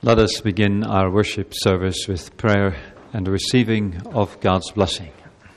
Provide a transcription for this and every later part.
Let us begin our worship service with prayer and the receiving of God's blessing.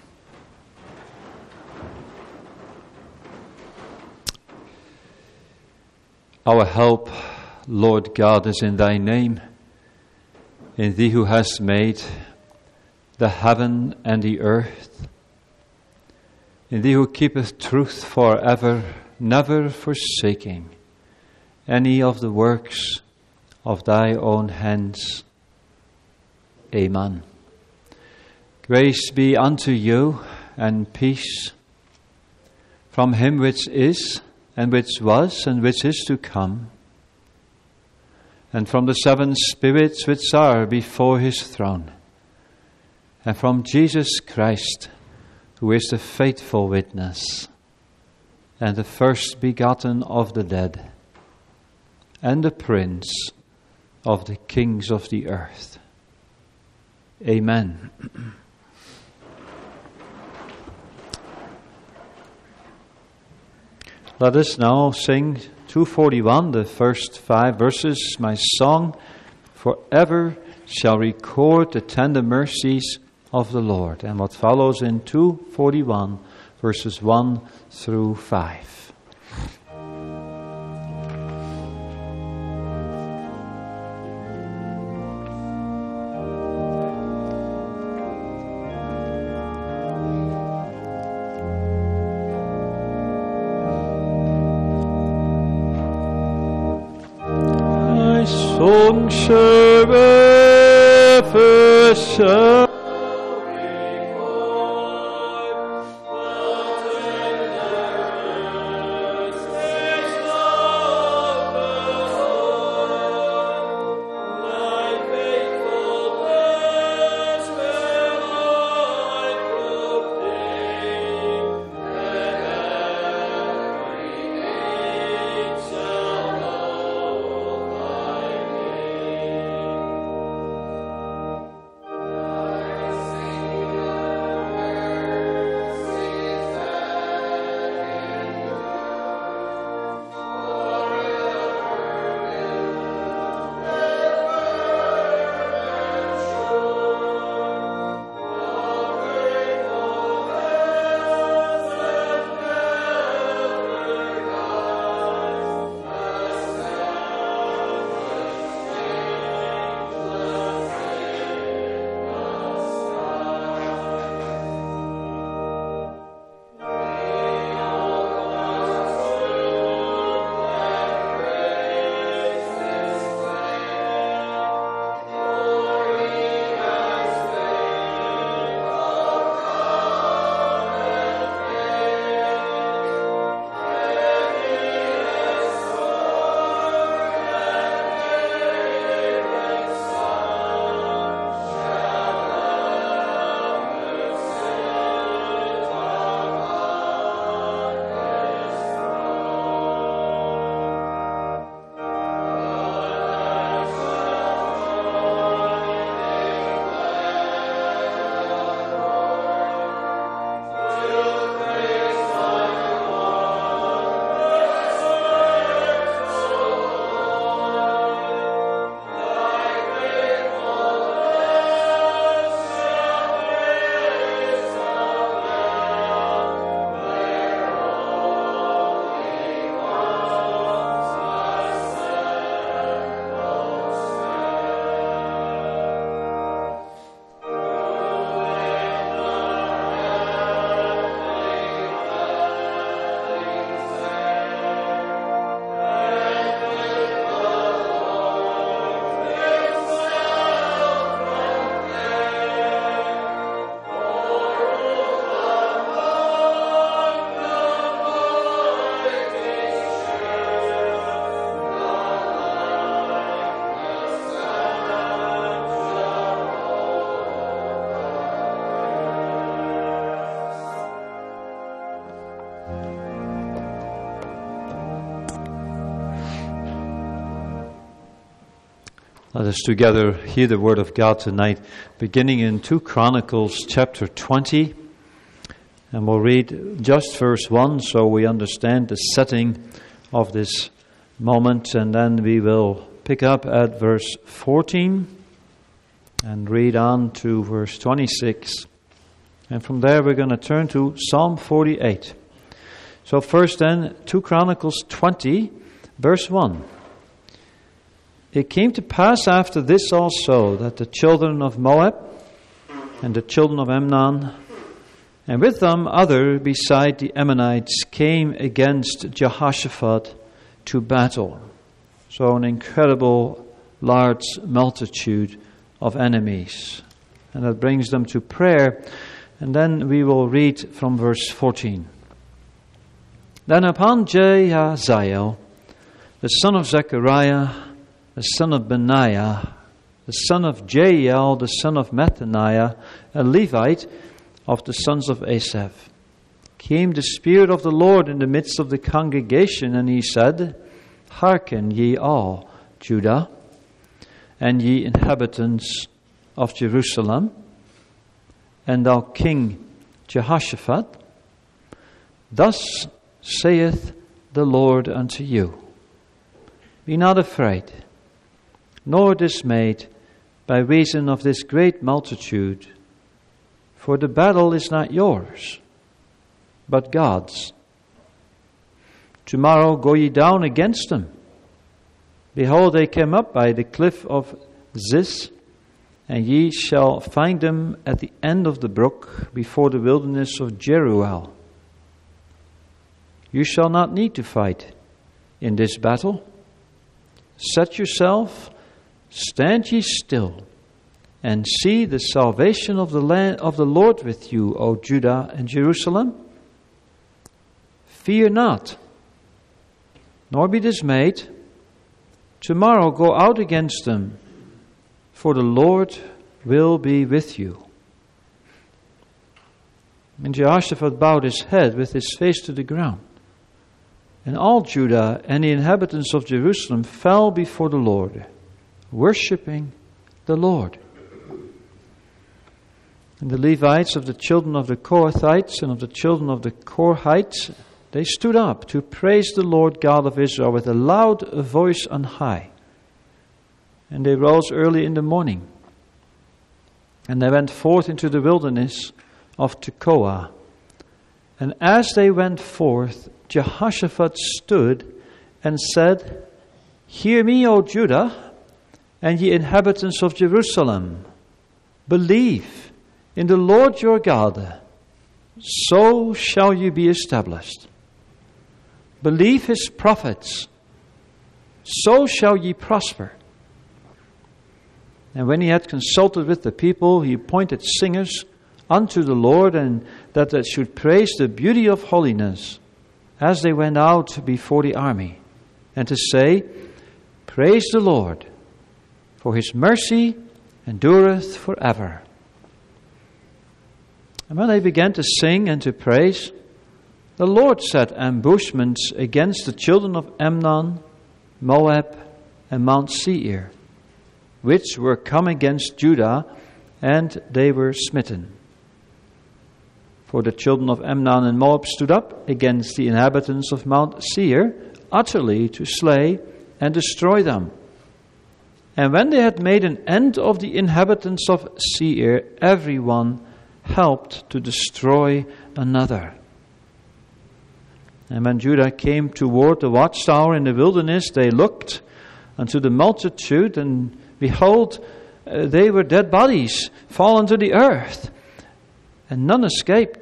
Our help, Lord God, is in thy name, in thee who hast made the heaven and the earth, in thee who keepeth truth forever, never forsaking any of the works of thy own hands. Amen. Grace be unto you and peace from him which is, and which was, and which is to come, and from the seven spirits which are before his throne, and from Jesus Christ, who is the faithful witness, and the first begotten of the dead, and the Prince of the kings of the earth. Amen. Let us now sing 241, the first 5 verses. My song forever shall record the tender mercies of the Lord. And what follows in 241, verses 1 through 5. Let us together hear the word of God tonight, beginning in 2 Chronicles chapter 20. And we'll read just verse 1 so we understand the setting of this moment, and then we will pick up at verse 14 and read on to verse 26. And from there we're going to turn to Psalm 48. So first then, 2 Chronicles 20, verse 1. It came to pass after this also that the children of Moab and the children of Ammon, and with them other beside the Ammonites, came against Jehoshaphat to battle. So an incredible large multitude of enemies. And that brings them to prayer. And then we will read from verse 14. Then upon Jahaziel, the son of Zechariah, the son of Benaiah, the son of Jael, the son of Mattaniah, a Levite of the sons of Asaph, came the Spirit of the Lord in the midst of the congregation, and he said, Hearken ye all, Judah, and ye inhabitants of Jerusalem, and thou King Jehoshaphat, thus saith the Lord unto you, Be not afraid, nor dismayed by reason of this great multitude, for the battle is not yours, but God's. Tomorrow go ye down against them. Behold, they came up by the cliff of Ziz, and ye shall find them at the end of the brook before the wilderness of Jeruel. You shall not need to fight in this battle. Set yourself, stand ye still, and see the salvation of the land of the Lord with you, O Judah and Jerusalem. Fear not, nor be dismayed. Tomorrow go out against them, for the Lord will be with you. And Jehoshaphat bowed his head with his face to the ground. And all Judah and the inhabitants of Jerusalem fell before the Lord, worshipping the Lord. And the Levites of the children of the Kohathites and of the children of the Korhites, they stood up to praise the Lord God of Israel with a loud voice on high. And they rose early in the morning, and they went forth into the wilderness of Tekoa. And as they went forth, Jehoshaphat stood and said, Hear me, O Judah, and ye inhabitants of Jerusalem. Believe in the Lord your God, so shall you be established. Believe his prophets, so shall ye prosper. And when he had consulted with the people, he appointed singers unto the Lord, and that they should praise the beauty of holiness as they went out before the army, and to say, Praise the Lord, for his mercy endureth forever. And when they began to sing and to praise, the Lord set ambushments against the children of Ammon, Moab, and Mount Seir, which were come against Judah, and they were smitten. For the children of Ammon and Moab stood up against the inhabitants of Mount Seir, utterly to slay and destroy them. And when they had made an end of the inhabitants of Seir, everyone helped to destroy another. And when Judah came toward the watchtower in the wilderness, they looked unto the multitude, and behold, they were dead bodies fallen to the earth, and none escaped.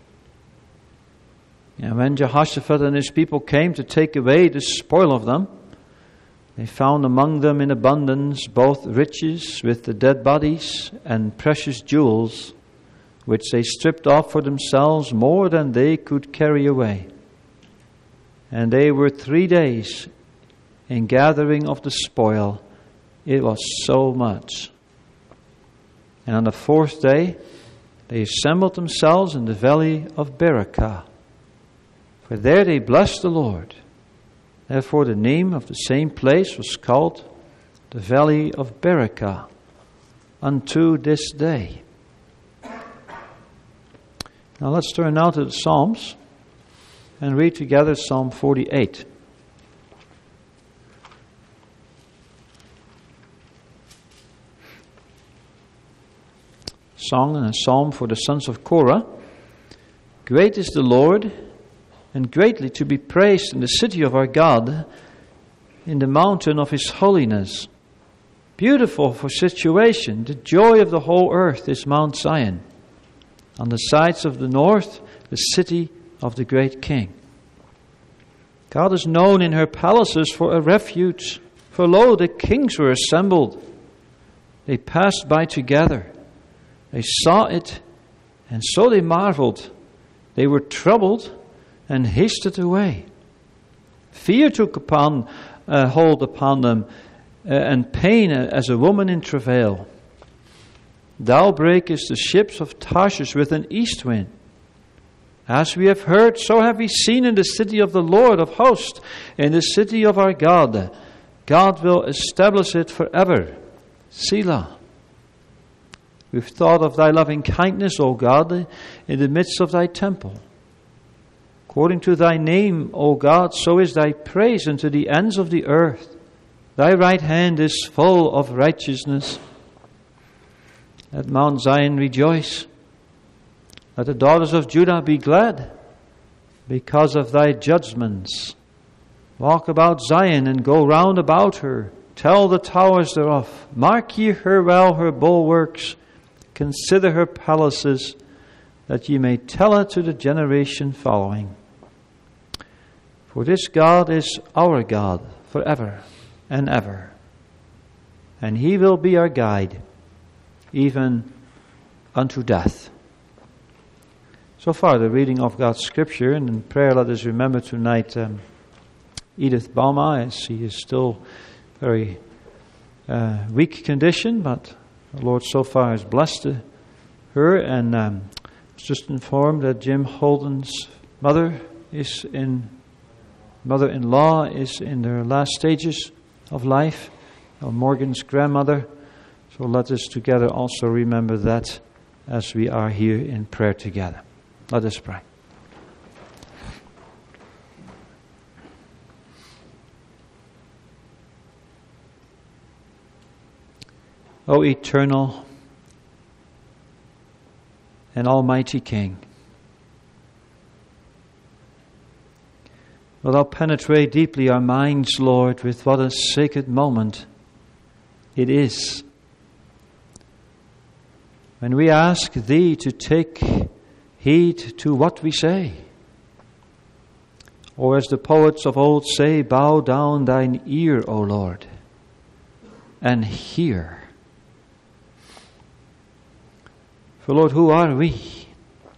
And when Jehoshaphat and his people came to take away the spoil of them, they found among them in abundance both riches with the dead bodies and precious jewels, which they stripped off for themselves more than they could carry away. And they were 3 days in gathering of the spoil. It was so much. And on the 4th day, they assembled themselves in the valley of Berakah. For there they blessed the Lord. Therefore the name of the same place was called the valley of Berakah unto this day. Now let's turn now to the Psalms and read together Psalm 48. song and a psalm for the sons of Korah. Great is the Lord, and greatly to be praised in the city of our God, in the mountain of His holiness. Beautiful for situation, the joy of the whole earth is Mount Zion. On the sides of the north, the city of the great King. God is known in her palaces for a refuge. For lo, the kings were assembled. They passed by together. They saw it, and so they marveled. They were troubled and hasted away. Fear took hold upon them, and pain as a woman in travail. Thou breakest the ships of Tarshish with an east wind. As we have heard, so have we seen in the city of the Lord of hosts, in the city of our God. God will establish it forever. Selah. We've thought of thy loving kindness, O God, in the midst of thy temple. According to thy name, O God, so is thy praise unto the ends of the earth. Thy right hand is full of righteousness. Let Mount Zion rejoice. Let the daughters of Judah be glad because of thy judgments. Walk about Zion and go round about her. Tell the towers thereof. Mark ye her well, her bulwarks. Consider her palaces, that ye may tell it to the generation following. For this God is our God forever and ever. And He will be our guide, even unto death. So far, the reading of God's Scripture, and in prayer let us remember tonight Edith Bauma, as she is still very weak condition, but the Lord so far has blessed her, and I was just informed that Jim Holden's mother-in-law is in their last stages of life, Morgan's grandmother. So let us together also remember that as we are here in prayer together. Let us pray. O eternal and almighty King, will Thou penetrate deeply our minds, Lord, with what a sacred moment it is when we ask Thee to take heed to what we say. Or as the poets of old say, bow down thine ear, O Lord, and hear. For Lord, who are we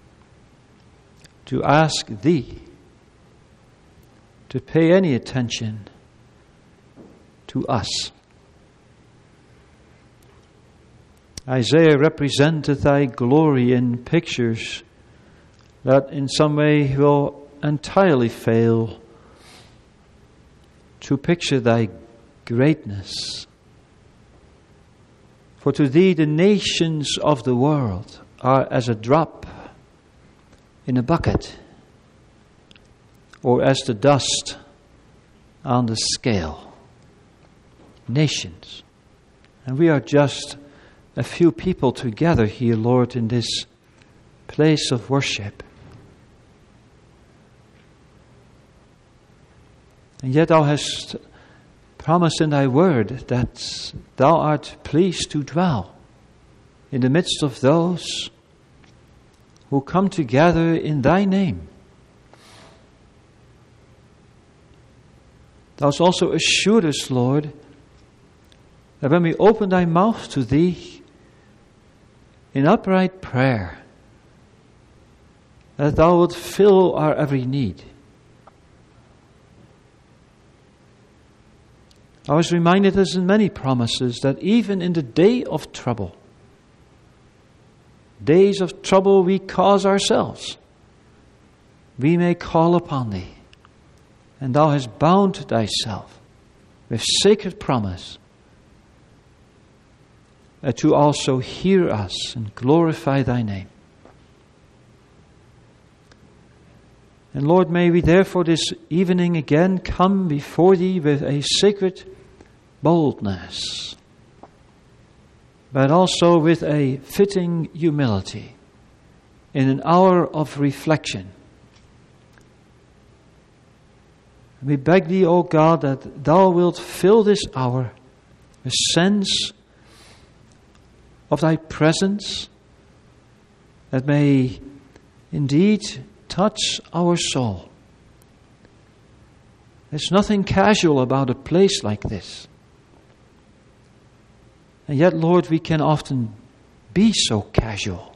to ask Thee to pay any attention to us? Isaiah represented Thy glory in pictures that in some way will entirely fail to picture Thy greatness. For to Thee the nations of the world are as a drop in a bucket, or as the dust on the scale. Nations. And we are just a few people together here, Lord, in this place of worship. And yet Thou hast promised in Thy word that Thou art pleased to dwell in the midst of those who come together in Thy name. Thou hast also assured us, Lord, that when we open Thy mouth to Thee in upright prayer, that Thou wilt fill our every need. I was reminded, as in many promises, that even in the day of trouble, days of trouble we cause ourselves, we may call upon Thee. And Thou hast bound Thyself with sacred promise to also hear us and glorify Thy name. And Lord, may we therefore this evening again come before Thee with a sacred boldness, but also with a fitting humility in an hour of reflection. We beg Thee, O God, that Thou wilt fill this hour with sense of Thy presence that may indeed touch our soul. There's nothing casual about a place like this. And yet, Lord, we can often be so casual.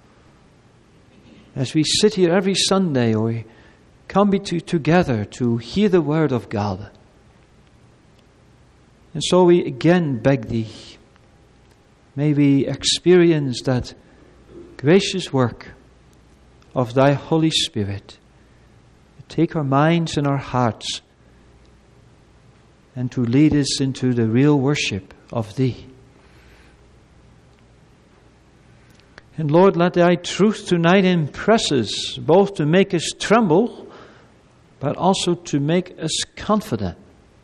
As we sit here every Sunday, or we come together to hear the Word of God. And so we again beg Thee, may we experience that gracious work of Thy Holy Spirit. Take our minds and our hearts and to lead us into the real worship of Thee. And Lord, let Thy truth tonight impress us, both to make us tremble, but also to make us confident.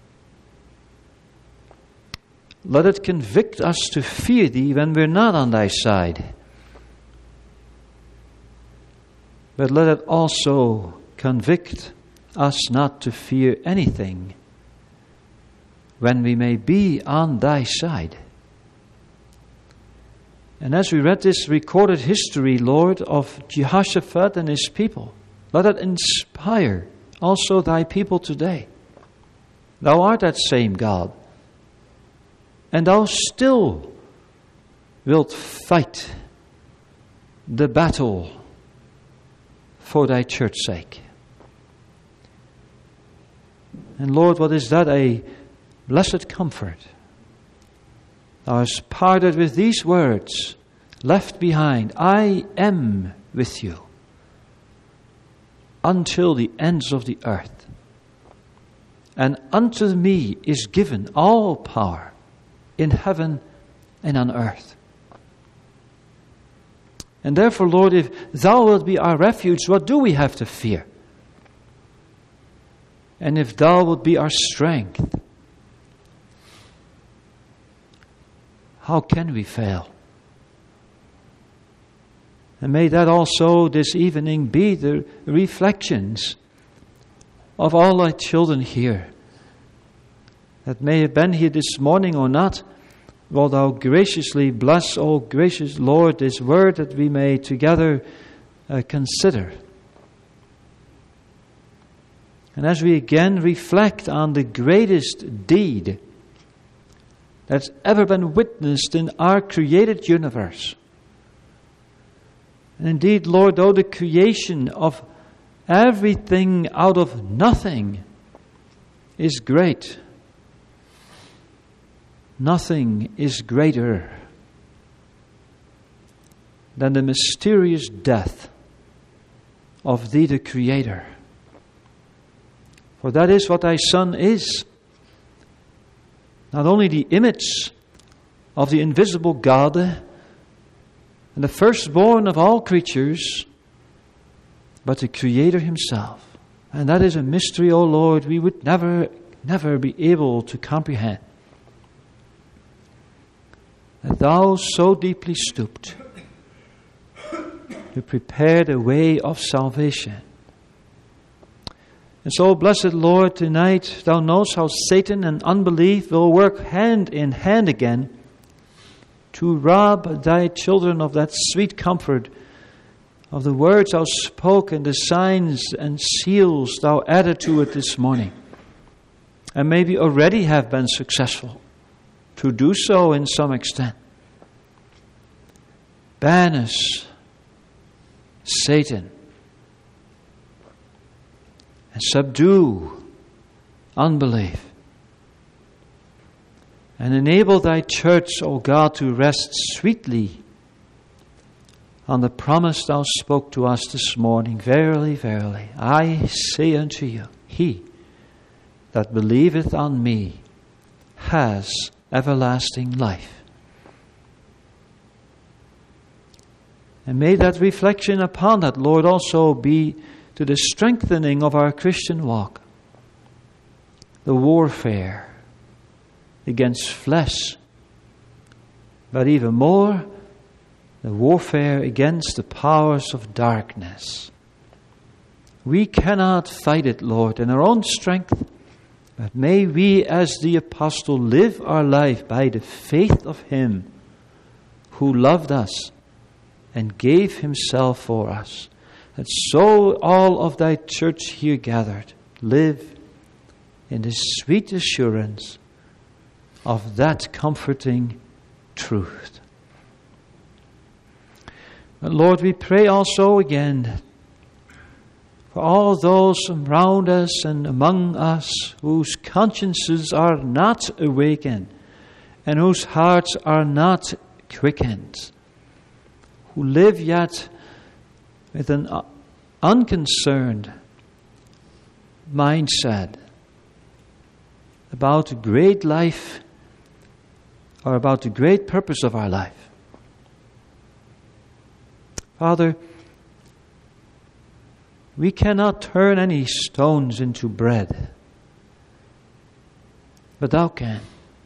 Let it convict us to fear Thee when we're not on Thy side. But let it also convict us not to fear anything when we may be on Thy side. And as we read this recorded history, Lord, of Jehoshaphat and his people, let it inspire also Thy people today. Thou art that same God, and Thou still wilt fight the battle for Thy church's sake. And Lord, what is that? A blessed comfort. Thou hast parted with these words, left behind, I am with you until the ends of the earth. And unto me is given all power in heaven and on earth. And therefore, Lord, if Thou wilt be our refuge, what do we have to fear? And if Thou wilt be our strength, how can we fail? And may that also this evening be the reflections of all Thy children here, that may have been here this morning or not. Will Thou graciously bless, O gracious Lord, this word that we may together consider. And as we again reflect on the greatest deed that's ever been witnessed in our created universe. And indeed, Lord, though the creation of everything out of nothing is great, nothing is greater than the mysterious death of Thee, the Creator. For that is what Thy Son is. Not only the image of the invisible God and the firstborn of all creatures, but the Creator Himself. And that is a mystery, O Lord, we would never be able to comprehend. That Thou so deeply stooped to prepare the way of salvation. And so, blessed Lord, tonight Thou knowest how Satan and unbelief will work hand in hand again to rob Thy children of that sweet comfort of the words Thou spoke and the signs and seals Thou added to it this morning. And maybe already have been successful to do so in some extent. Banish Satan and subdue unbelief. And enable Thy church, O God, to rest sweetly on the promise Thou spoke to us this morning. Verily, verily, I say unto you, he that believeth on me has everlasting life. And may that reflection upon that, Lord, also be to the strengthening of our Christian walk. The warfare against flesh but even more, the warfare against the powers of darkness. We cannot fight it, Lord, in our own strength, but may we, as the apostle, live our life by the faith of Him who loved us and gave Himself for us. And so all of thy church here gathered live in the sweet assurance of that comforting truth. But Lord, we pray also again for all those around us and among us whose consciences are not awakened and whose hearts are not quickened, who live yet with an unconcerned mindset about the great life or about the great purpose of our life. Father, we cannot turn any stones into bread, but Thou can.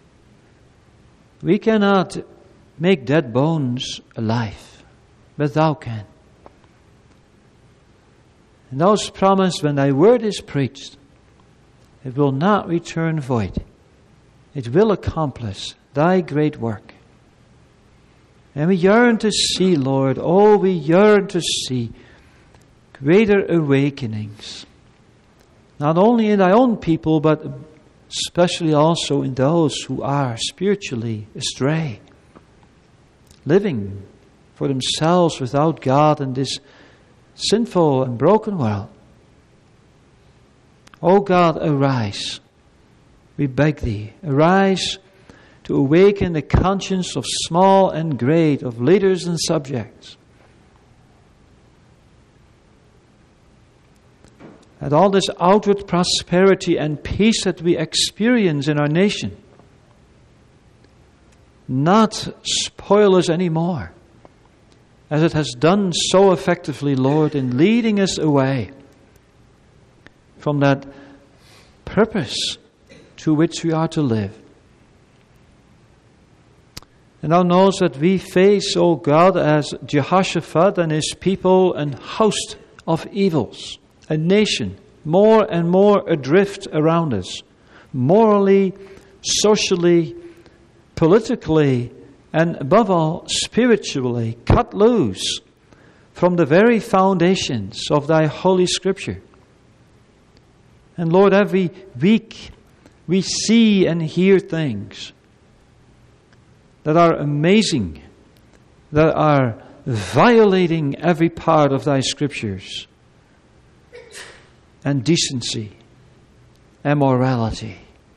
We cannot make dead bones alive, but Thou can. And Thou hast promised, when Thy word is preached, it will not return void. It will accomplish Thy great work. And we yearn to see, Lord, we yearn to see greater awakenings, not only in Thy own people, but especially also in those who are spiritually astray, living for themselves without God in this sinful and broken world. O God, arise. We beg Thee, arise to awaken the conscience of small and great, of leaders and subjects. And all this outward prosperity and peace that we experience in our nation not spoil us anymore, as it has done so effectively, Lord, in leading us away from that purpose to which we are to live. And Thou knows that we face, O God, as Jehoshaphat and his people, an host of evils, a nation more and more adrift around us, morally, socially, politically, and above all, spiritually, cut loose from the very foundations of Thy Holy Scripture. And Lord, every week we see and hear things that are amazing, that are violating every part of Thy Scriptures, and decency and morality.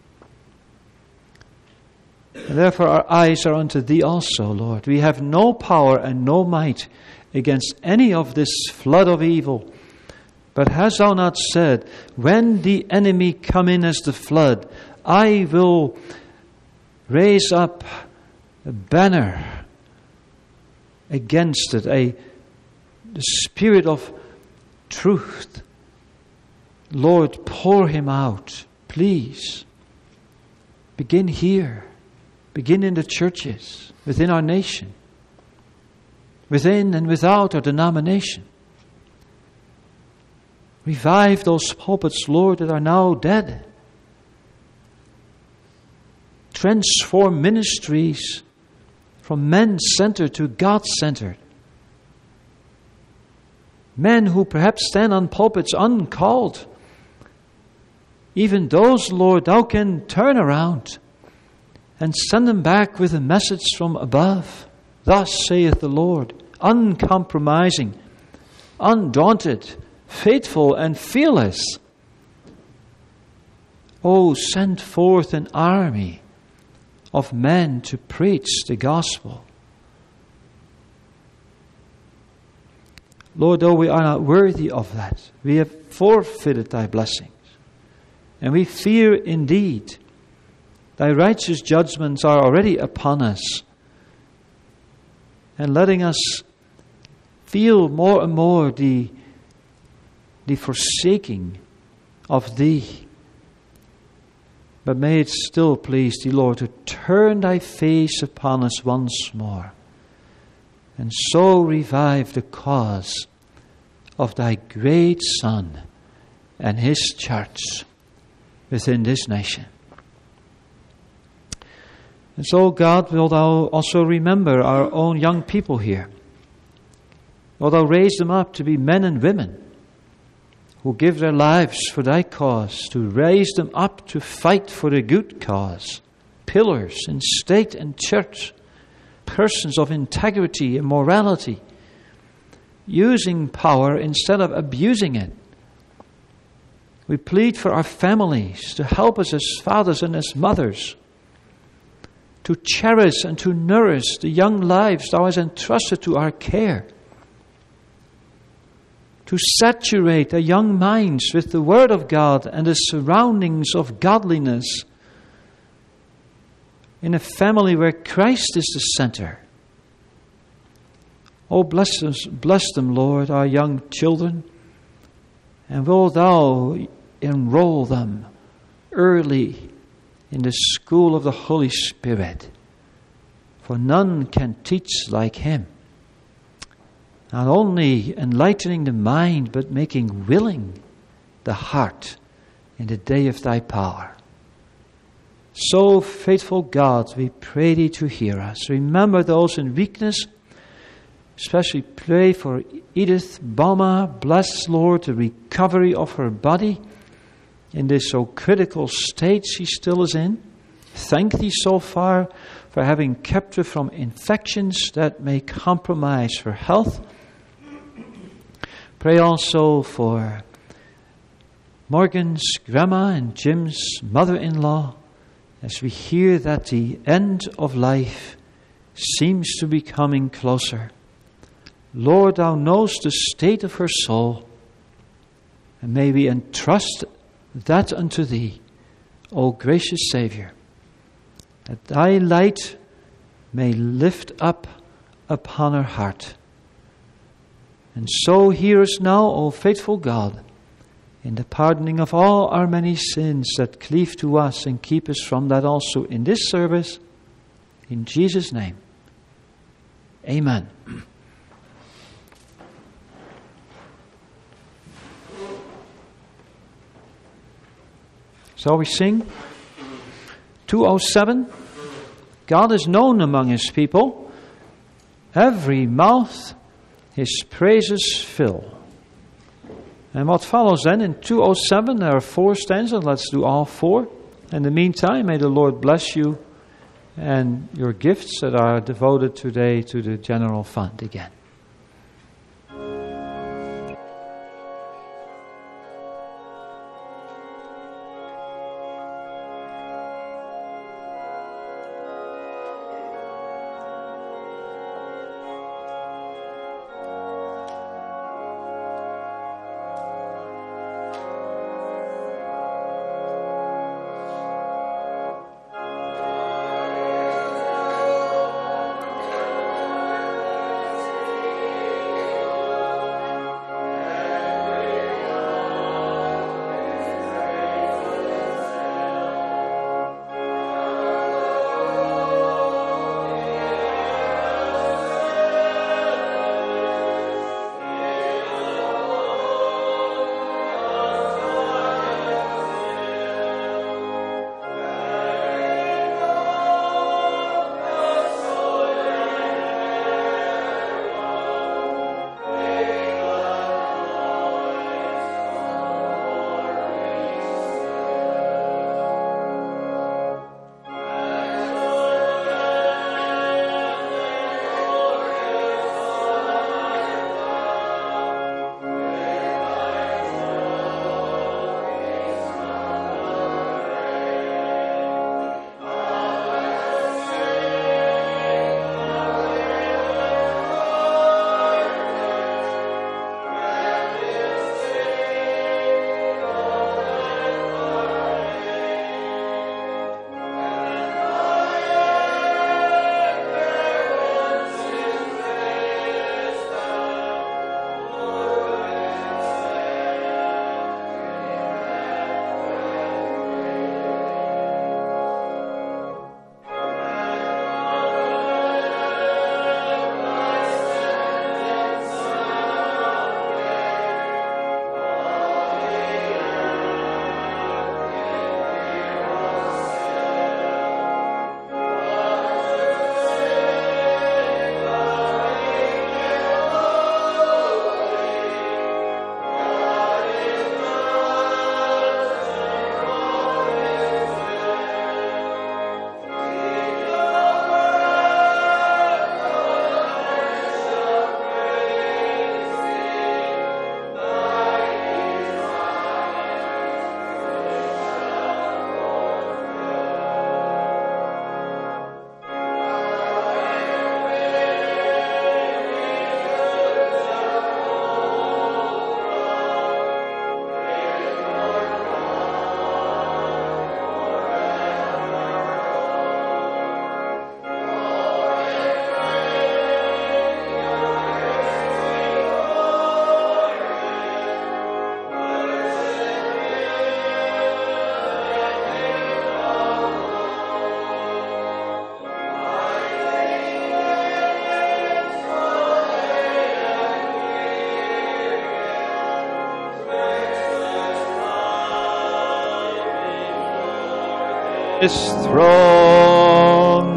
And therefore our eyes are unto Thee also, Lord. We have no power and no might against any of this flood of evil. But hast Thou not said, when the enemy come in as the flood, I will raise up a banner against it, the spirit of truth. Lord, pour him out, please. Begin here. Begin in the churches, within our nation, within and without our denomination. Revive those pulpits, Lord, that are now dead. Transform ministries from men-centered to God-centered. Men who perhaps stand on pulpits uncalled. Even those, Lord, Thou can turn around and send them back with a message from above. Thus saith the Lord, uncompromising, undaunted, faithful, and fearless. Oh, send forth an army of men to preach the gospel. Lord, though we are not worthy of that, we have forfeited Thy blessings. And we fear indeed Thy righteous judgments are already upon us, and letting us feel more and more the forsaking of Thee. But may it still please thee, Lord, to turn thy face upon us once more, and so revive the cause of thy great Son and his church within this nation. And so, God, wilt thou also remember our own young people here. Wilt thou raise them up to be men and women who give their lives for thy cause, to raise them up to fight for the good cause, pillars in state and church, persons of integrity and morality, using power instead of abusing it. We plead for our families to help us as fathers and as mothers, to cherish and to nourish the young lives thou hast entrusted to our care, to saturate the young minds with the Word of God and the surroundings of godliness in a family where Christ is the center. Oh, bless them, Lord, our young children, and wilt thou enroll them early in the school of the Holy Spirit, for none can teach like him. Not only enlightening the mind, but making willing the heart in the day of thy power. So, faithful God, we pray thee to hear us. Remember those in weakness. Especially pray for Edith Bama. Bless, Lord, the recovery of her body in this so critical state she still is in. Thank thee so far for having kept her from infections that may compromise her health. Pray also for Morgan's grandma and Jim's mother-in-law, as we hear that the end of life seems to be coming closer. Lord, thou knowest the state of her soul, and may we entrust that unto thee, O gracious Savior, that thy light may lift up upon her heart. And so hear us now, O faithful God, in the pardoning of all our many sins that cleave to us, and keep us from that also in this service. In Jesus' name, amen. So we sing 207. God is known among his people. Every mouth his praises fill. And what follows then in 207, there are 4 stanzas. Let's do all 4. In the meantime, may the Lord bless you and your gifts that are devoted today to the general fund again. His throne.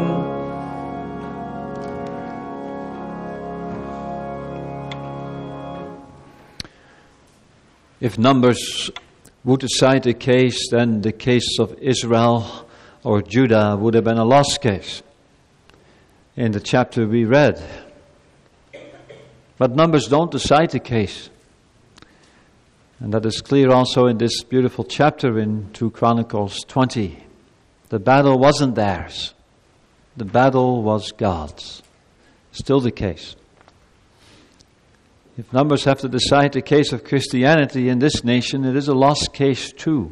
If Numbers would decide a case, then the case of Israel or Judah would have been a lost case in the chapter we read. But Numbers don't decide the case. And that is clear also in this beautiful chapter in 2 Chronicles 20. The battle wasn't theirs. The battle was God's. Still the case. If Numbers have to decide the case of Christianity in this nation, it is a lost case too.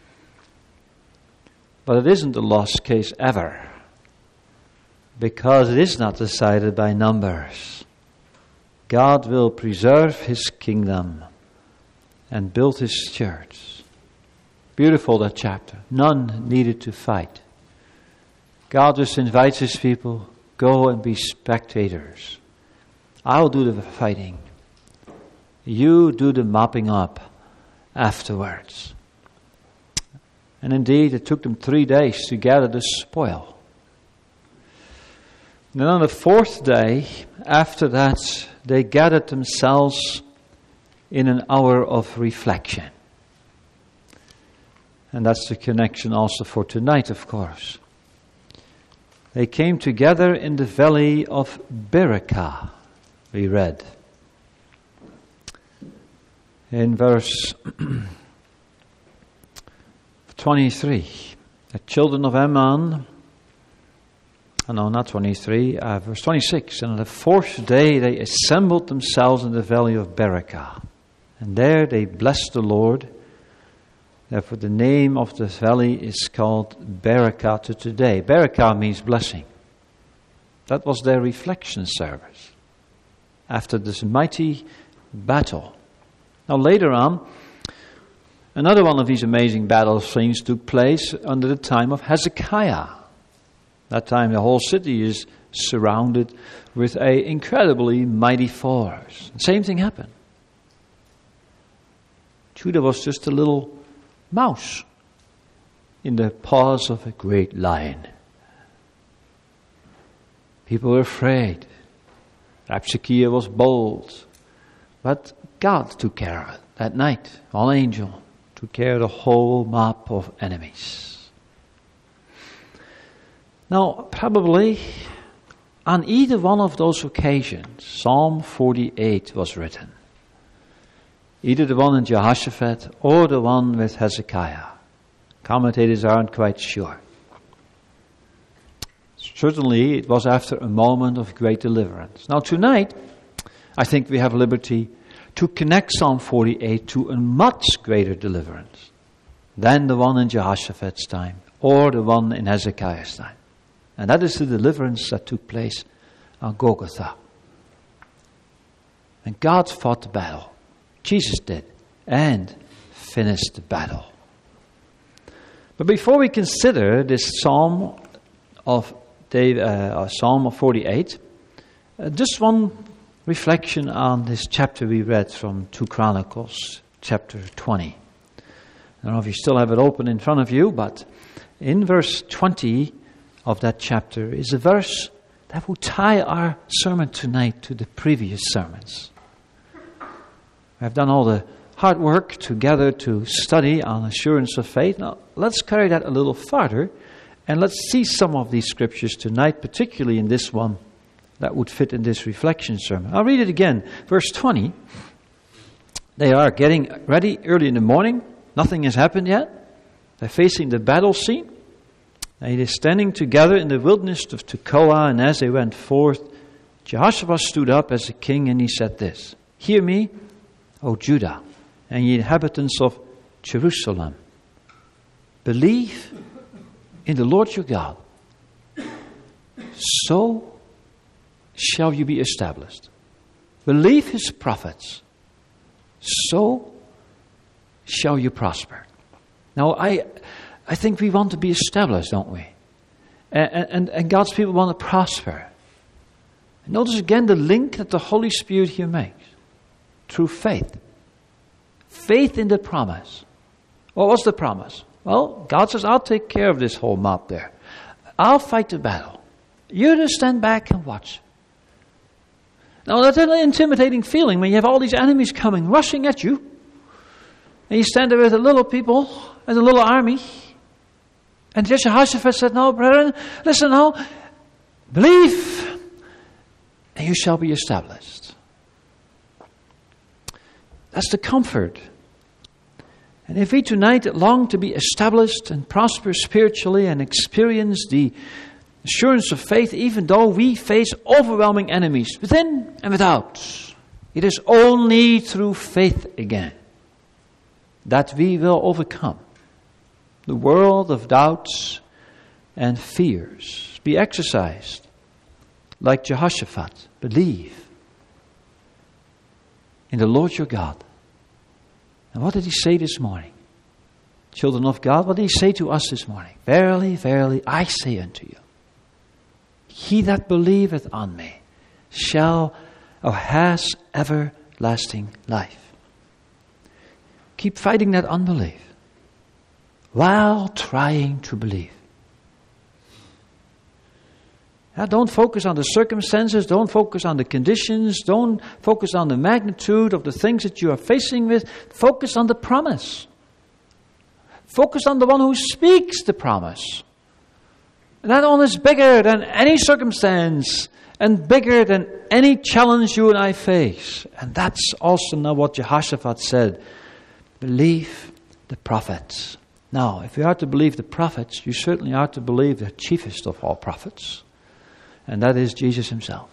But it isn't a lost case ever, because it is not decided by Numbers. God will preserve His kingdom and build His church. Beautiful, that chapter. None needed to fight. God just invites His people, go and be spectators. I'll do the fighting. You do the mopping up afterwards. And indeed, it took them 3 days to gather the spoil. And then on the 4th day, after that, they gathered themselves in an hour of reflection. And that's the connection also for tonight, of course. They came together in the valley of Berakah, we read. In verse 23, the children of Ammon, no, not 23, verse 26, and on the 4th day they assembled themselves in the valley of Berakah. And there they blessed the Lord. Therefore the name of the valley is called Berakah to today. Berakah means blessing. That was their reflection service after this mighty battle. Now later on, another one of these amazing battle scenes took place under the time of Hezekiah. That time the whole city is surrounded with an incredibly mighty force. The same thing happened. Judah was just a little mouse in the paws of a great lion. People were afraid. Rabshakeh was bold. But God took care of it that night. One angel took care of the whole mob of enemies. Now, probably on either one of those occasions, Psalm 48 was written. Either the one in Jehoshaphat or the one with Hezekiah. Commentators aren't quite sure. Certainly, it was after a moment of great deliverance. Now, tonight, I think we have liberty to connect Psalm 48 to a much greater deliverance than the one in Jehoshaphat's time or the one in Hezekiah's time. And that is the deliverance that took place on Golgotha. And God fought the battle. Jesus did, and finished the battle. But before we consider this Psalm of Psalm 48, just one reflection on this chapter we read from 2 Chronicles, chapter 20. I don't know if you still have it open in front of you, but in verse 20 of that chapter is a verse that will tie our sermon tonight to the previous sermons. I've done all the hard work together to study on assurance of faith. Now, let's carry that a little farther, and let's see some of these scriptures tonight, particularly in this one that would fit in this reflection sermon. I'll read it again. Verse 20. They are getting ready early in the morning. Nothing has happened yet. They're facing the battle scene. They are standing together in the wilderness of Tekoa, and as they went forth, Jehoshaphat stood up as a king, and he said this, "Hear me, O Judah, and ye inhabitants of Jerusalem. Believe in the Lord your God. So shall you be established. Believe His prophets. So shall you prosper." Now, I think we want to be established, don't we? And God's people want to prosper. Notice again the link that the Holy Spirit here makes. Through faith. Faith in the promise. What was the promise? Well, God says, I'll take care of this whole mob there. I'll fight the battle. You just stand back and watch. Now, that's an intimidating feeling when you have all these enemies coming, rushing at you. And you stand there with the little people, as a little army. And Jehoshaphat said, no, brethren, listen now. Believe, and you shall be established. That's the comfort. And if we tonight long to be established and prosper spiritually and experience the assurance of faith, even though we face overwhelming enemies within and without, it is only through faith again that we will overcome the world of doubts and fears. Be exercised like Jehoshaphat. Believe in the Lord your God. And what did he say this morning? Children of God, what did he say to us this morning? Verily, verily, I say unto you, he that believeth on me shall or has everlasting life. Keep fighting that unbelief while trying to believe. Now, don't focus on the circumstances, don't focus on the conditions, don't focus on the magnitude of the things that you are facing with. Focus on the promise. Focus on the one who speaks the promise. And that one is bigger than any circumstance and bigger than any challenge you and I face. And that's also now what Jehoshaphat said. Believe the prophets. Now, if you are to believe the prophets, you certainly are to believe the chiefest of all prophets. And that is Jesus himself.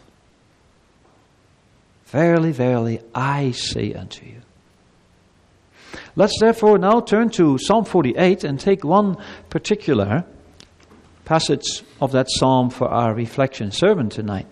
Verily, verily, I say unto you. Let's therefore now turn to Psalm 48 and take one particular passage of that psalm for our reflection sermon tonight.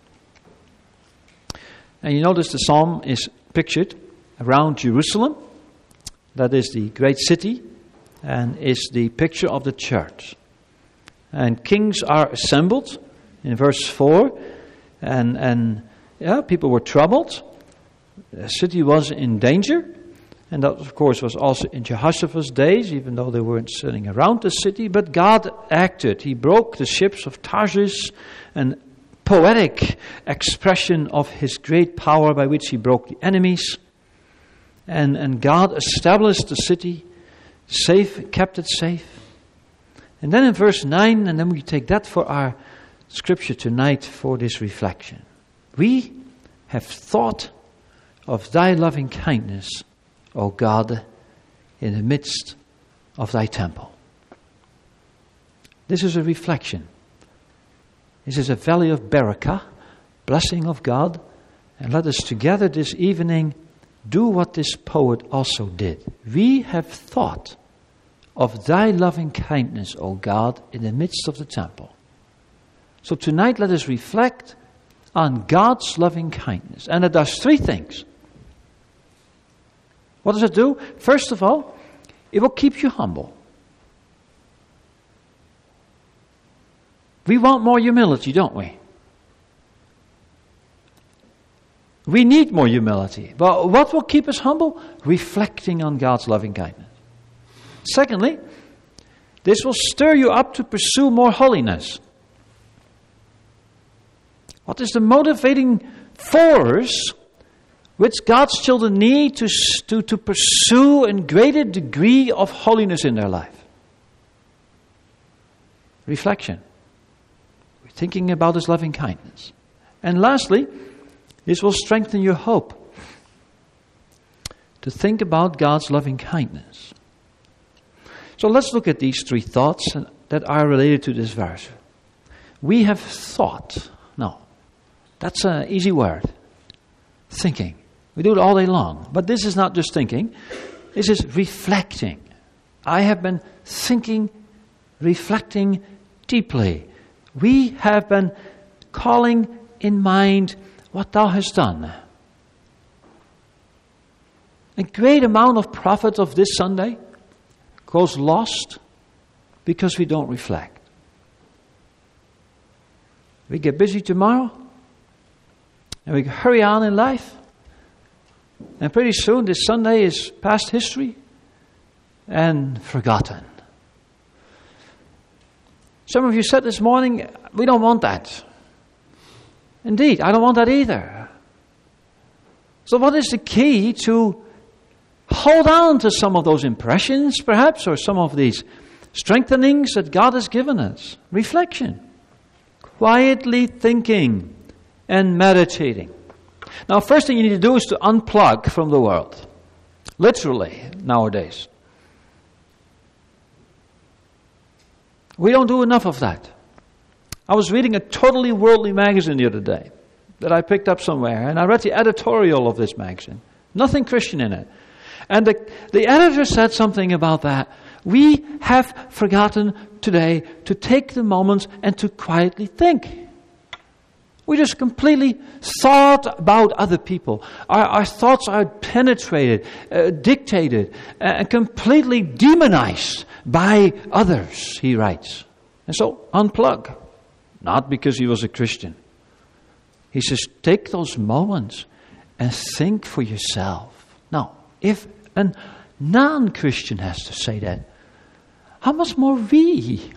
And you notice the psalm is pictured around Jerusalem. That is the great city and is the picture of the church. And kings are assembled in verse 4. And people were troubled. The city was in danger. And that, of course, was also in Jehoshaphat's days, even though they weren't sitting around the city. But God acted. He broke the ships of Tarshish, an poetic expression of his great power by which he broke the enemies. And God established the city, kept it safe. And then in verse 9, and then we take that for our scripture tonight for this reflection. We have thought of thy loving kindness, O God, in the midst of thy temple. This is a reflection. This is a valley of barakah, blessing of God. And let us together this evening do what this poet also did. We have thought of thy loving kindness, O God, in the midst of the temple. So tonight let us reflect on God's loving kindness. And it does three things. What does it do? First of all, it will keep you humble. We want more humility, don't we? We need more humility. But what will keep us humble? Reflecting on God's loving kindness. Secondly, this will stir you up to pursue more holiness. What is the motivating force which God's children need to pursue a greater degree of holiness in their life? Reflection. We're thinking about His loving kindness. And lastly, this will strengthen your hope. To think about God's loving kindness. So let's look at these three thoughts that are related to this verse. We have thought. No, that's an easy word. Thinking. We do it all day long. But this is not just thinking. This is reflecting. I have been thinking, reflecting deeply. We have been calling in mind what thou hast done. A great amount of profit of this Sunday goes lost because we don't reflect. We get busy tomorrow and we hurry on in life. And pretty soon this Sunday is past history and forgotten. Some of you said this morning, we don't want that. Indeed, I don't want that either. So what is the key to hold on to some of those impressions, perhaps, or some of these strengthenings that God has given us? Reflection. Quietly thinking and meditating. Now, first thing you need to do is to unplug from the world. Literally, nowadays. We don't do enough of that. I was reading a totally worldly magazine the other day that I picked up somewhere, and I read the editorial of this magazine. Nothing Christian in it. And the editor said something about that. We have forgotten today to take the moment and to quietly think. We just completely thought about other people. Our thoughts are penetrated, dictated, and completely demonized by others, he writes. And so, unplug. Not because he was a Christian. He says, take those moments and think for yourself. Now, if a non-Christian has to say that, how much more we?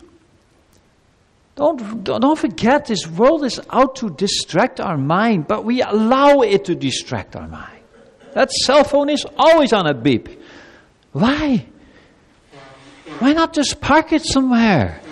Don't forget, this world is out to distract our mind, but we allow it to distract our mind. That cell phone is always on a beep. Why? Why not just park it somewhere?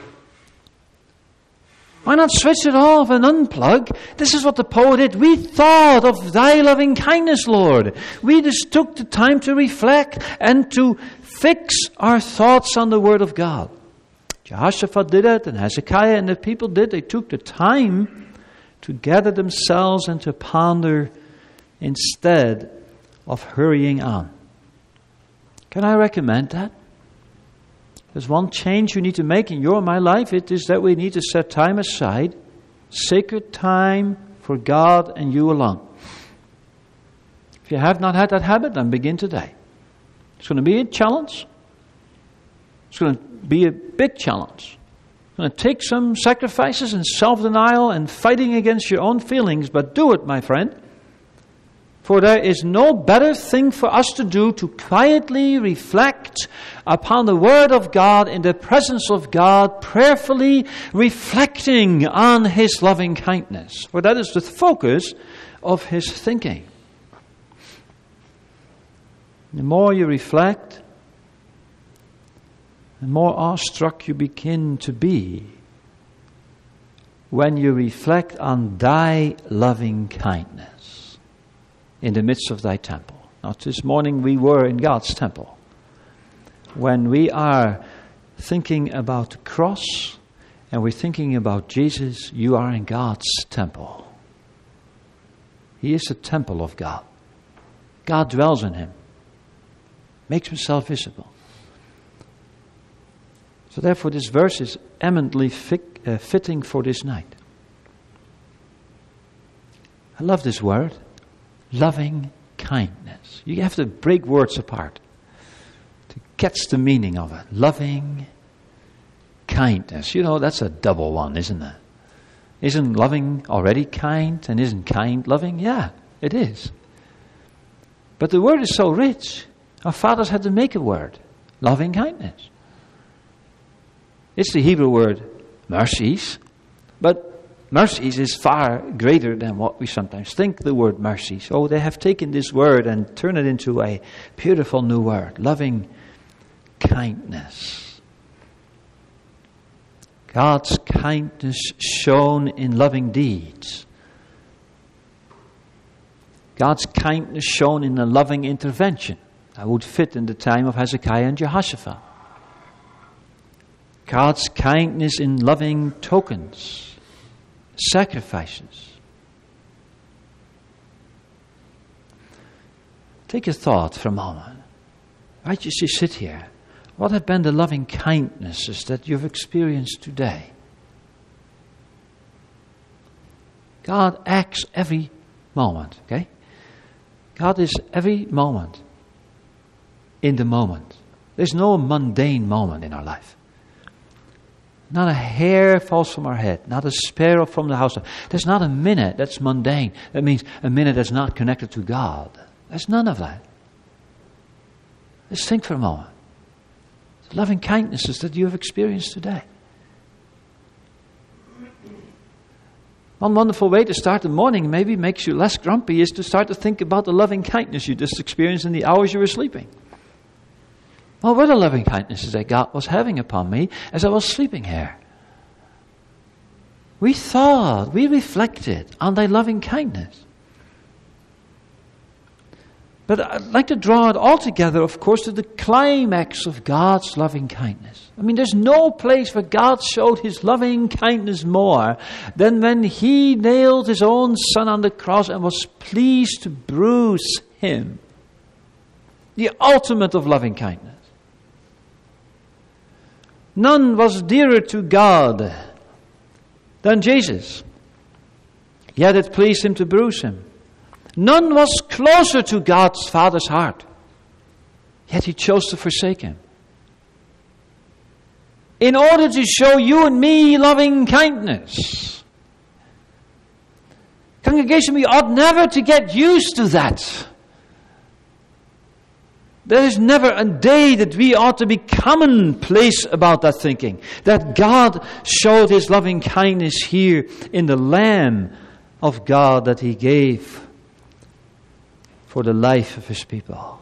Why not switch it off and unplug? This is what the poet did. We thought of thy loving kindness, Lord. We just took the time to reflect and to fix our thoughts on the Word of God. Jehoshaphat did it, and Hezekiah and the people did. They took the time to gather themselves and to ponder instead of hurrying on. Can I recommend that? There's one change you need to make in your and my life. It is that we need to set time aside, sacred time for God and you alone. If you have not had that habit, then begin today. It's going to be a challenge. It's going to be a big challenge. It's going to take some sacrifices and self-denial and fighting against your own feelings, but do it, my friend. For there is no better thing for us to do to quietly reflect upon the Word of God in the presence of God, prayerfully reflecting on His loving kindness. For that is the focus of His thinking. The more you reflect, the more awestruck you begin to be when you reflect on thy loving kindness in the midst of thy temple. Now, this morning we were in God's temple. When we are thinking about the cross and we're thinking about Jesus, you are in God's temple. He is the temple of God. God dwells in him, makes himself visible. So therefore this verse is eminently fitting for this night. I love this word. Loving kindness. You have to break words apart to catch the meaning of it. Loving kindness. You know, that's a double one, isn't it? Isn't loving already kind? And isn't kind loving? Yeah, it is. But the word is so rich. Our fathers had to make a word. Loving kindness. It's the Hebrew word mercies. But mercies is far greater than what we sometimes think the word mercies. Oh, they have taken this word and turned it into a beautiful new word. Loving kindness. God's kindness shown in loving deeds. God's kindness shown in a loving intervention. That would fit in the time of Hezekiah and Jehoshaphat. God's kindness in loving tokens. Sacrifices. Take a thought for a moment. Right, you sit here. What have been the loving kindnesses that you've experienced today? God acts every moment, okay? God is every moment in the moment. There's no mundane moment in our life. Not a hair falls from our head. Not a sparrow from the house. There's not a minute that's mundane. That means a minute that's not connected to God. There's none of that. Let's think for a moment. The loving kindnesses that you have experienced today. One wonderful way to start the morning, maybe makes you less grumpy, is to start to think about the loving kindness you just experienced in the hours you were sleeping. What were the loving kindnesses that God was having upon me as I was sleeping here? We reflected on thy loving kindness. But I'd like to draw it all together, of course, to the climax of God's loving kindness. I mean, there's no place where God showed his loving kindness more than when he nailed his own son on the cross and was pleased to bruise him. The ultimate of loving kindness. None was dearer to God than Jesus. Yet it pleased him to bruise him. None was closer to God's Father's heart. Yet he chose to forsake him. In order to show you and me loving kindness. Congregation, we ought never to get used to that. There is never a day that we ought to be commonplace about that thinking. That God showed his loving kindness here in the Lamb of God that he gave for the life of his people.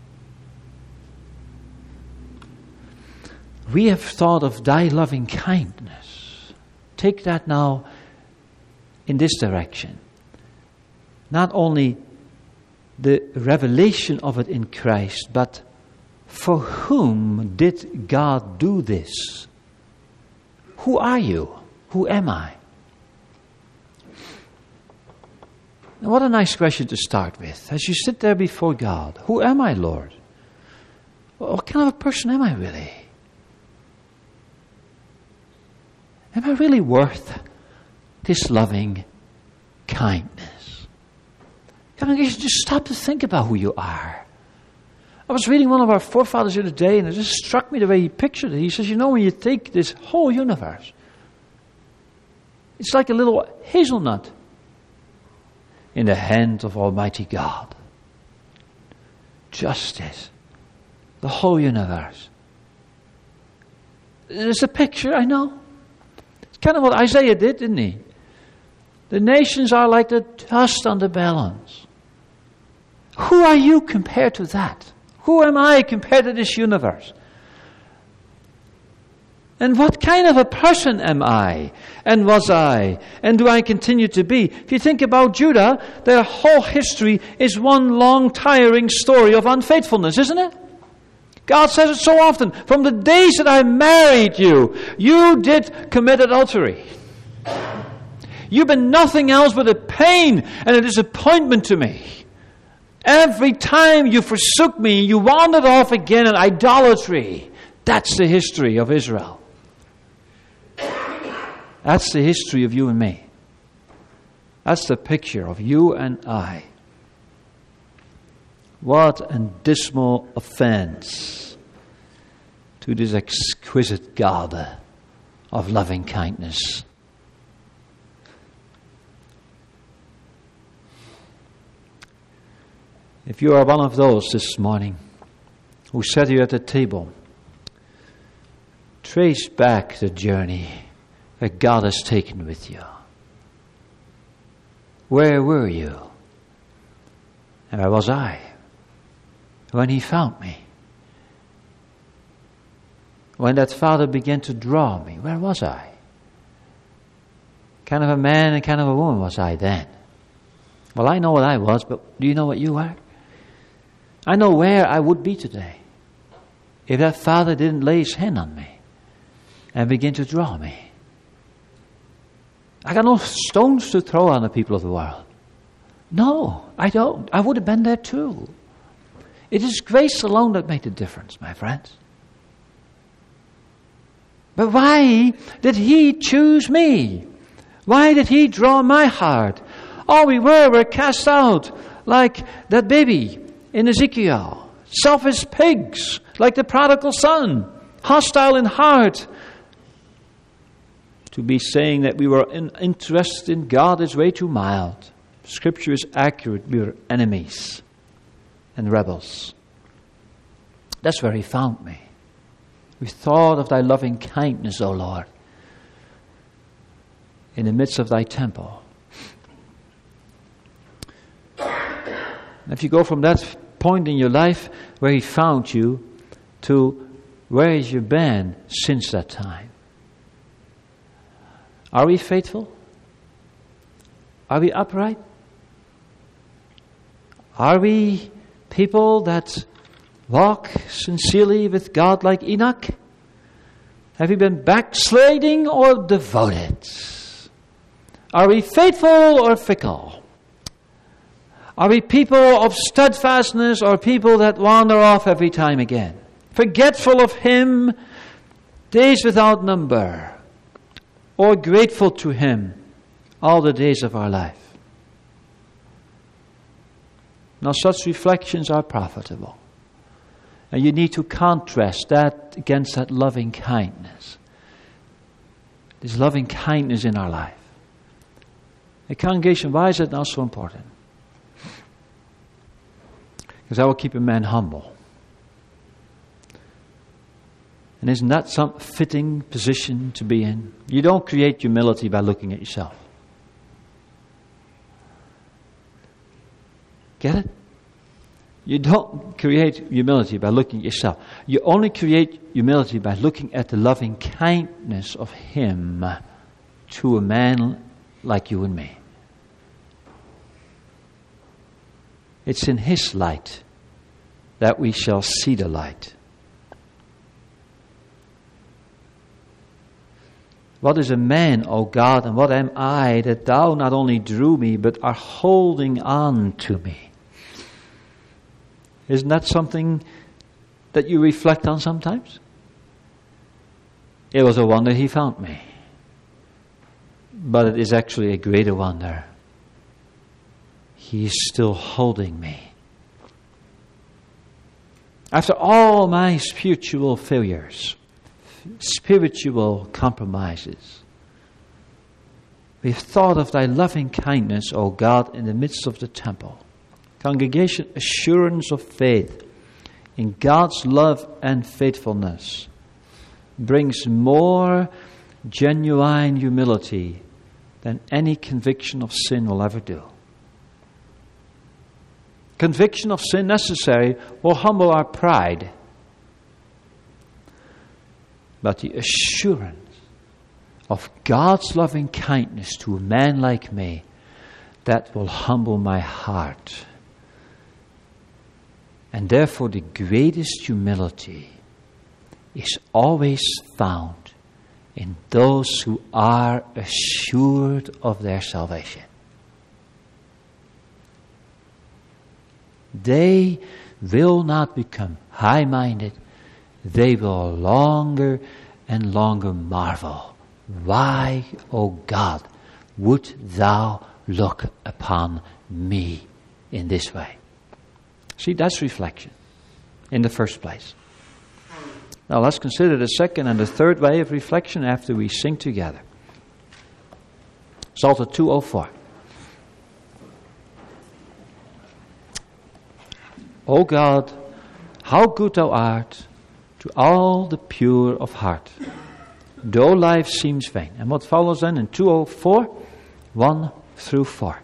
We have thought of thy loving kindness. Take that now in this direction. Not only the revelation of it in Christ, but for whom did God do this? Who are you? Who am I? And what a nice question to start with. As you sit there before God, who am I, Lord? What kind of a person am I really? Am I really worth this loving kindness? Congregation, just stop to think about who you are. I was reading one of our forefathers the other day, and it just struck me the way he pictured it. He says, you know, when you take this whole universe, it's like a little hazelnut in the hand of Almighty God. Justice. The whole universe. It's a picture, I know. It's kind of what Isaiah did, didn't he? The nations are like the dust on the balance. Who are you compared to that? Who am I compared to this universe? And what kind of a person am I? And was I? And do I continue to be? If you think about Judah, their whole history is one long, tiring story of unfaithfulness, isn't it? God says it so often. From the days that I married you, you did commit adultery. You've been nothing else but a pain and a disappointment to me. Every time you forsook me, you wandered off again in idolatry. That's the history of Israel. That's the history of you and me. That's the picture of you and I. What a dismal offense to this exquisite God of loving kindness. If you are one of those this morning who sat here at the table, trace back the journey that God has taken with you. Where were you? And where was I when he found me? When that Father began to draw me, where was I? Kind of a man and kind of a woman was I then? Well, I know what I was, but do you know what you are? I know where I would be today if that Father didn't lay his hand on me and begin to draw me. I got no stones to throw on the people of the world. No, I don't. I would have been there too. It is grace alone that made the difference, my friends. But why did he choose me? Why did he draw my heart? All we were cast out like that baby in Ezekiel. Selfish pigs, like the prodigal son. Hostile in heart. To be saying that we were interested in God is way too mild. Scripture is accurate. We were enemies and rebels. That's where he found me. We thought of thy loving kindness, O Lord, in the midst of thy temple. If you go from that point in your life where He found you to where have you been since that time? Are we faithful? Are we upright? Are we people that walk sincerely with God like Enoch? Have we been backsliding or devoted? Are we faithful or fickle? Are we people of steadfastness or people that wander off every time again? Forgetful of Him, days without number, or grateful to Him all the days of our life? Now, such reflections are profitable. And you need to contrast that against that loving kindness. This loving kindness in our life. The congregation, why is it not so important? Because that will keep a man humble. And isn't that some fitting position to be in? You don't create humility by looking at yourself. Get it? You don't create humility by looking at yourself. You only create humility by looking at the loving kindness of Him to a man like you and me. It's in His light that we shall see the light. What is a man, O God, and what am I, that Thou not only drew me, but are holding on to me? Isn't that something that you reflect on sometimes? It was a wonder He found me. But it is actually a greater wonder. He is still holding me. After all my spiritual failures, spiritual compromises, we've thought of Thy loving kindness, O God, in the midst of the temple. Congregation, assurance of faith in God's love and faithfulness brings more genuine humility than any conviction of sin will ever do. Conviction of sin necessary will humble our pride. But the assurance of God's loving kindness to a man like me, that will humble my heart. And therefore the greatest humility is always found in those who are assured of their salvation. They will not become high-minded. They will longer and longer marvel. Why, O God, would Thou look upon me in this way? See, that's reflection in the first place. Now let's consider the second and the third way of reflection after we sing together. Psalter 204. O God, how good Thou art to all the pure of heart, though life seems vain. And what follows then in 204, 1 through 4.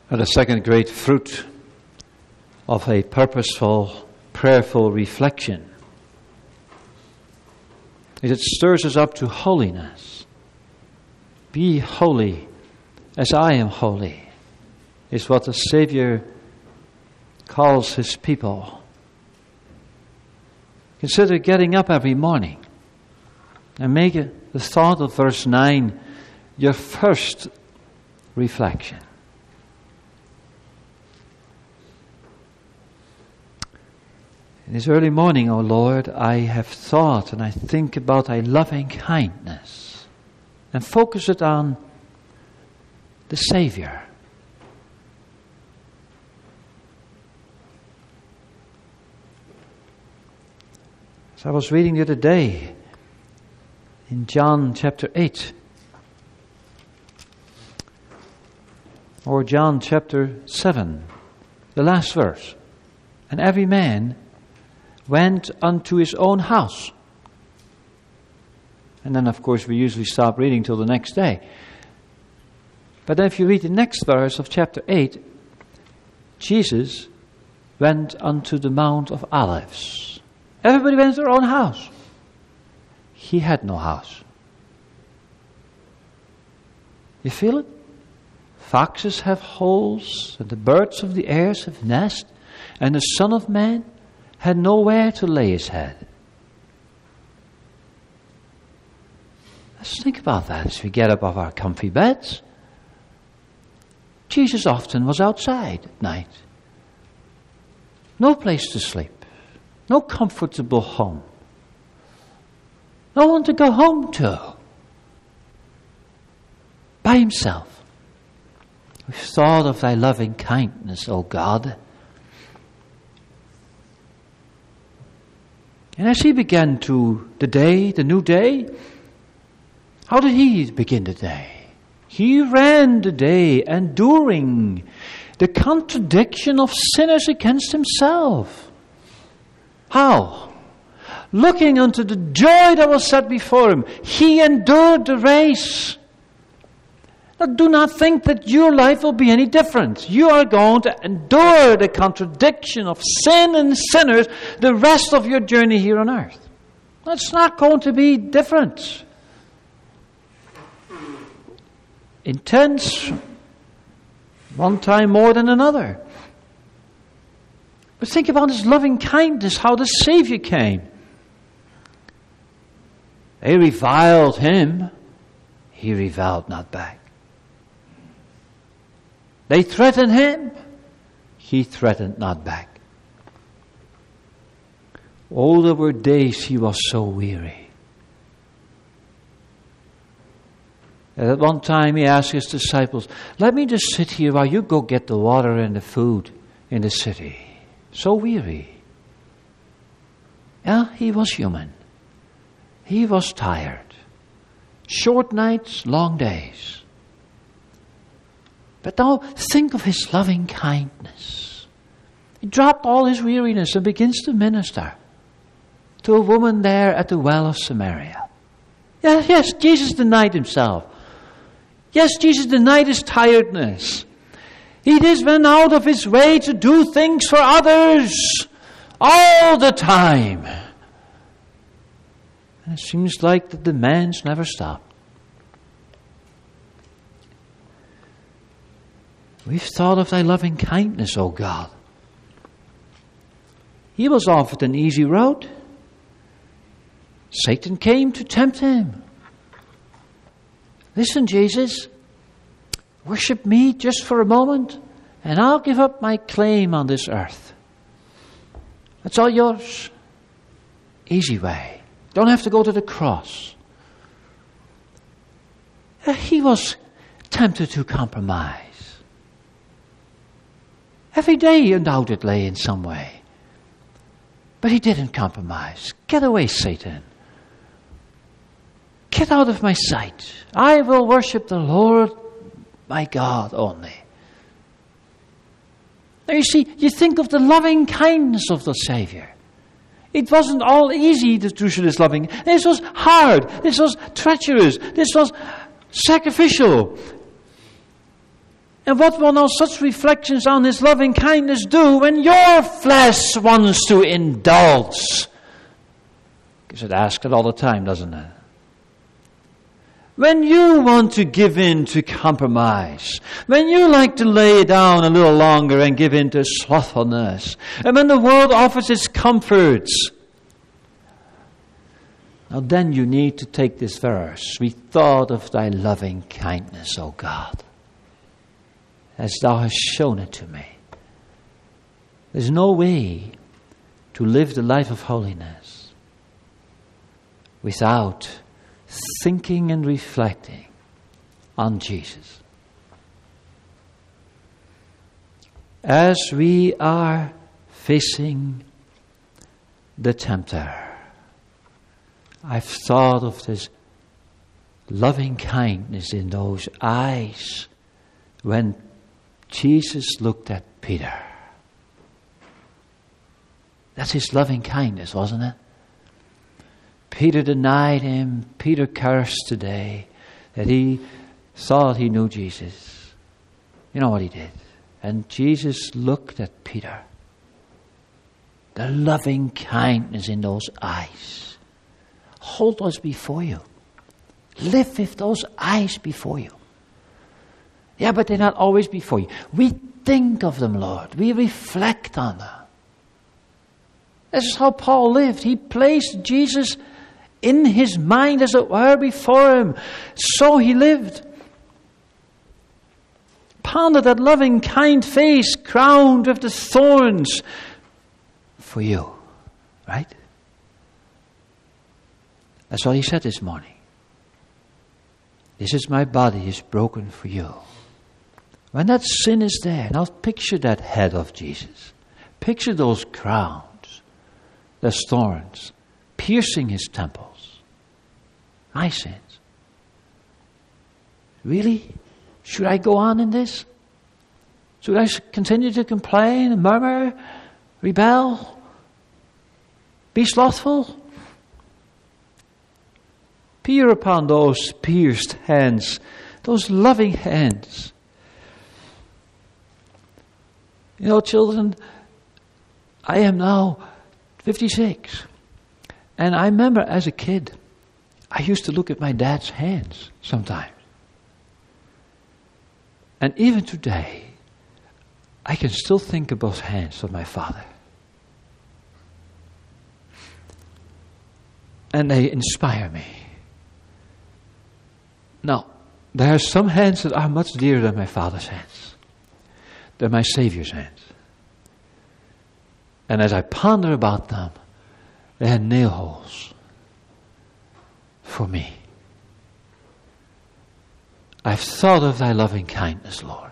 And the second great fruit of a purposeful, prayerful reflection is it stirs us up to holiness. Be holy as I am holy, is what the Savior calls his people. Consider getting up every morning and make it the thought of verse 9 your first reflection. In this early morning, O Lord, I have thought and I think about thy loving kindness and focus it on the Savior. As I was reading the other day in John chapter 8, or John chapter 7, the last verse, and every man went unto his own house. And then, of course, we usually stop reading till the next day. But then if you read the next verse of chapter 8, Jesus went unto the Mount of Olives. Everybody went to their own house. He had no house. You feel it? Foxes have holes, and the birds of the air have nests, and the Son of Man had nowhere to lay his head. Let's think about that as we get up off our comfy beds. Jesus often was outside at night. No place to sleep. No comfortable home. No one to go home to. By himself. We've thought of thy loving kindness, O God. And as he began the new day, how did he begin the day? He ran the day enduring the contradiction of sinners against himself. How? Looking unto the joy that was set before him, he endured the race. Now, do not think that your life will be any different. You are going to endure the contradiction of sin and sinners the rest of your journey here on earth. It's not going to be different. Intense, one time more than another. But think about his loving kindness, how the Savior came. They reviled him. He reviled not back. They threatened him. He threatened not back. Oh, there were days he was so weary. And at one time he asked his disciples, let me just sit here while you go get the water and the food in the city. So weary. Yeah, he was human. He was tired. Short nights, long days. But now think of his loving kindness. He dropped all his weariness and begins to minister to a woman there at the well of Samaria. Yes, Jesus denied himself. Yes, Jesus denied his tiredness. He just went out of his way to do things for others all the time. And it seems like the demands never stopped. We've thought of thy loving kindness, O God. He was offered an easy road. Satan came to tempt him. Listen, Jesus, worship me just for a moment, and I'll give up my claim on this earth. That's all yours. Easy way. Don't have to go to the cross. He was tempted to compromise. Every day, undoubtedly, in some way. But he didn't compromise. Get away, Satan. Get out of my sight. I will worship the Lord, my God, only. Now you see, you think of the loving kindness of the Savior. It wasn't all easy to do this loving. This was hard. This was treacherous. This was sacrificial. And what will now such reflections on His loving kindness do when your flesh wants to indulge? Because it asks it all the time, doesn't it? When you want to give in to compromise, when you like to lay down a little longer and give in to slothfulness, and when the world offers its comforts, now then you need to take this verse. We thought of thy loving kindness, O God, as thou hast shown it to me. There's no way to live the life of holiness without thinking and reflecting on Jesus. As we are facing the tempter, I've thought of this loving kindness in those eyes when Jesus looked at Peter. That's His loving kindness, wasn't it? Peter denied Him. Peter cursed today that he thought he knew Jesus. You know what he did? And Jesus looked at Peter. The loving kindness in those eyes. Hold those before you. Live with those eyes before you. Yeah, but they're not always before you. We think of them, Lord. We reflect on them. This is how Paul lived. He placed Jesus in his mind, as it were, before him. So he lived. Ponder that loving, kind face crowned with the thorns for you. Right? That's what he said this morning. This is my body is broken for you. When that sin is there, now picture that head of Jesus. Picture those crowns, those thorns, piercing his temples. My sins. Really? Should I go on in this? Should I continue to complain, murmur, rebel, be slothful? Peer upon those pierced hands, those loving hands. You know, children, I am now 56. And I remember as a kid, I used to look at my dad's hands sometimes. And even today, I can still think of those hands of my father. And they inspire me. Now, there are some hands that are much dearer than my father's hands. They're my Savior's hands. And as I ponder about them, they had nail holes for me. I've thought of thy loving kindness, Lord.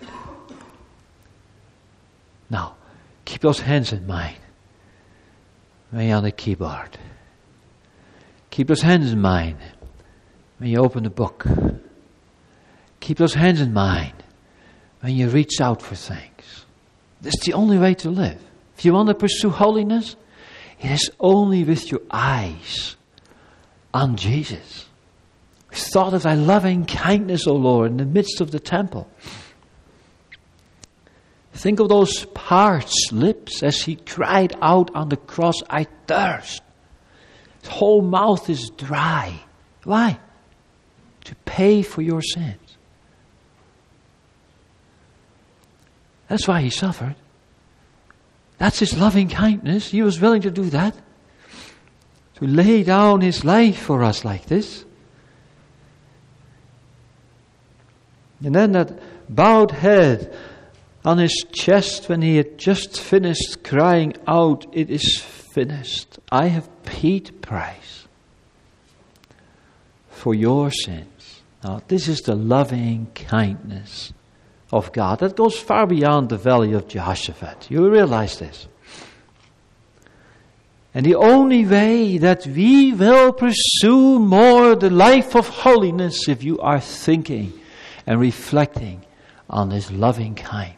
Now, keep those hands in mind when you're on the keyboard. Keep those hands in mind when you open the book. Keep those hands in mind when you reach out for things. This is the only way to live. If you want to pursue holiness, it is only with your eyes on Jesus. We thought of thy loving kindness, O Lord, in the midst of the temple. Think of those parched lips as he cried out on the cross, I thirst. His whole mouth is dry. Why? To pay for your sins. That's why he suffered. That's his loving kindness. He was willing to do that. To lay down his life for us like this. And then that bowed head on his chest when he had just finished crying out, it is finished. I have paid the price for your sins. Now, this is the loving kindness of God. That goes far beyond the valley of Jehoshaphat. You realize this. And the only way that we will pursue more the life of holiness if you are thinking and reflecting on this loving kindness.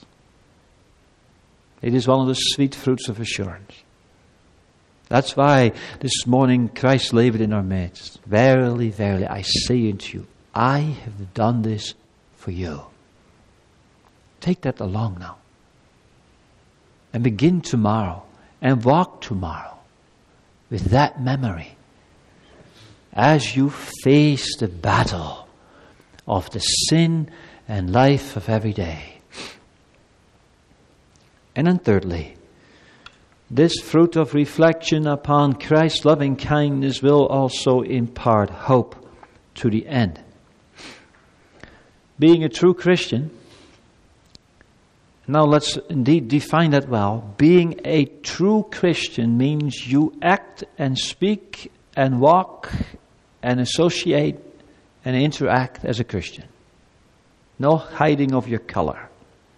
It is one of the sweet fruits of assurance. That's why this morning Christ labored in our midst. Verily, verily, I say unto you, I have done this for you. Take that along now. And begin tomorrow and walk tomorrow with that memory as you face the battle of the sin and life of every day. And then thirdly, this fruit of reflection upon Christ's loving kindness will also impart hope to the end. Being a true Christian, now let's indeed define that well. Being a true Christian means you act and speak and walk and associate and interact as a Christian. No hiding of your color.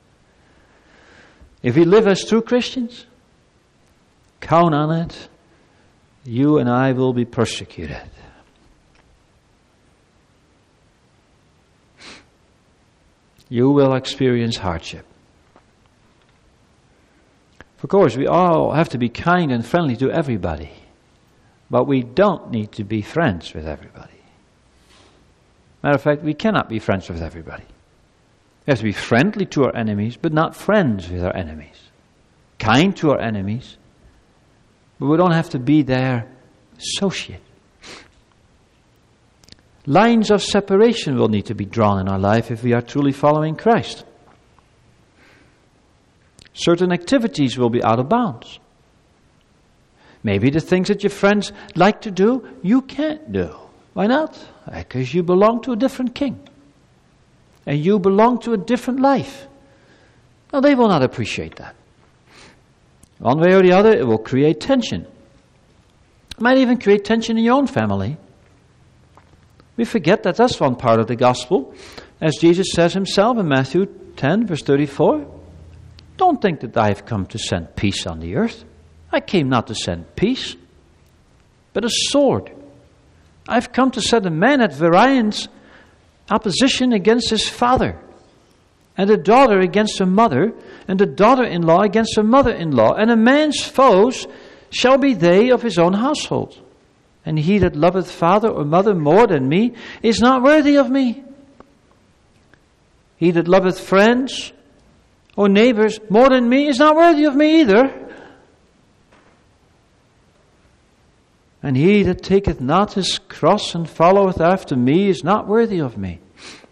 If we live as true Christians, count on it, you and I will be persecuted. You will experience hardship. Of course, we all have to be kind and friendly to everybody, but we don't need to be friends with everybody. Matter of fact, we cannot be friends with everybody. We have to be friendly to our enemies, but not friends with our enemies. Kind to our enemies, but we don't have to be their associate. Lines of separation will need to be drawn in our life if we are truly following Christ. Certain activities will be out of bounds. Maybe the things that your friends like to do, you can't do. Why not? Because you belong to a different king. And you belong to a different life. Now, they will not appreciate that. One way or the other, it will create tension. It might even create tension in your own family. We forget that that's one part of the gospel. As Jesus says himself in Matthew 10, verse 34, don't think that I have come to send peace on the earth. I came not to send peace, but a sword. I've come to set a man at variance, opposition against his father, and a daughter against her mother, and a daughter-in-law against her mother-in-law, and a man's foes shall be they of his own household. And he that loveth father or mother more than me is not worthy of me. He that loveth friends or neighbors more than me is not worthy of me either. And he that taketh not his cross and followeth after me is not worthy of me.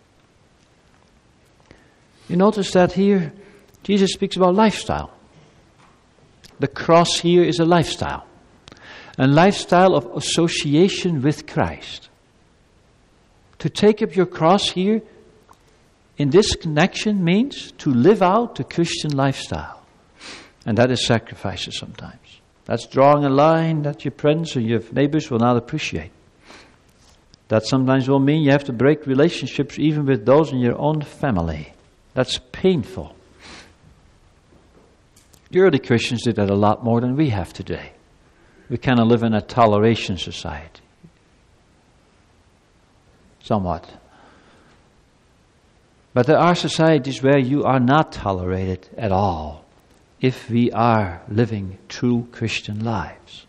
You notice that here Jesus speaks about lifestyle. The cross here is a lifestyle. A lifestyle of association with Christ. To take up your cross here in this connection means to live out the Christian lifestyle. And that is sacrifices sometimes. That's drawing a line that your friends or your neighbors will not appreciate. That sometimes will mean you have to break relationships even with those in your own family. That's painful. The early Christians did that a lot more than we have today. We kind of live in a toleration society. Somewhat. But there are societies where you are not tolerated at all if we are living true Christian lives.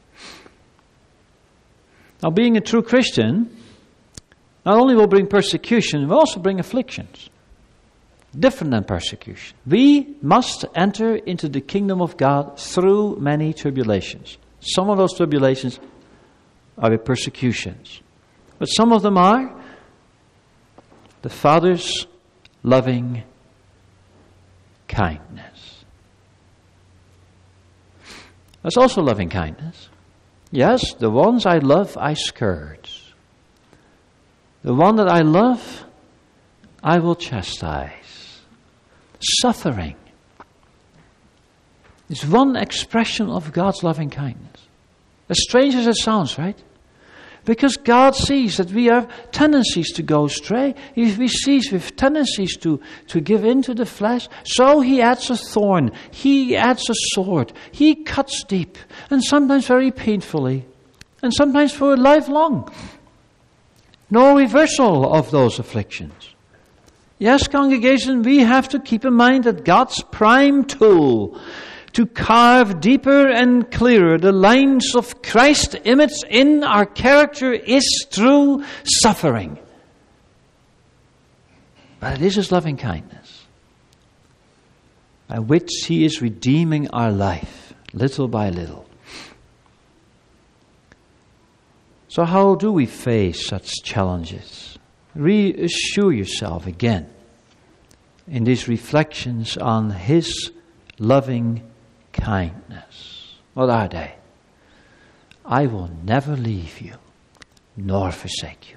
Now, being a true Christian not only will bring persecution, it will also bring afflictions. Different than persecution. We must enter into the kingdom of God through many tribulations. Some of those tribulations are the persecutions. But some of them are the Father's loving kindness. That's also loving kindness. Yes, the ones I love, I scourge. The one that I love, I will chastise. Suffering is one expression of God's loving kindness. As strange as it sounds, right? Because God sees that we have tendencies to go astray. He sees we have tendencies to give in to the flesh. So He adds a thorn. He adds a sword. He cuts deep. And sometimes very painfully. And sometimes for a lifelong. No reversal of those afflictions. Yes, congregation, we have to keep in mind that God's prime tool to carve deeper and clearer the lines of Christ's image in our character is through suffering. But it is His loving kindness. by which He is redeeming our life, little by little. So how do we face such challenges? Reassure yourself again in these reflections on His loving kindness. What are they? I will never leave you, nor forsake you.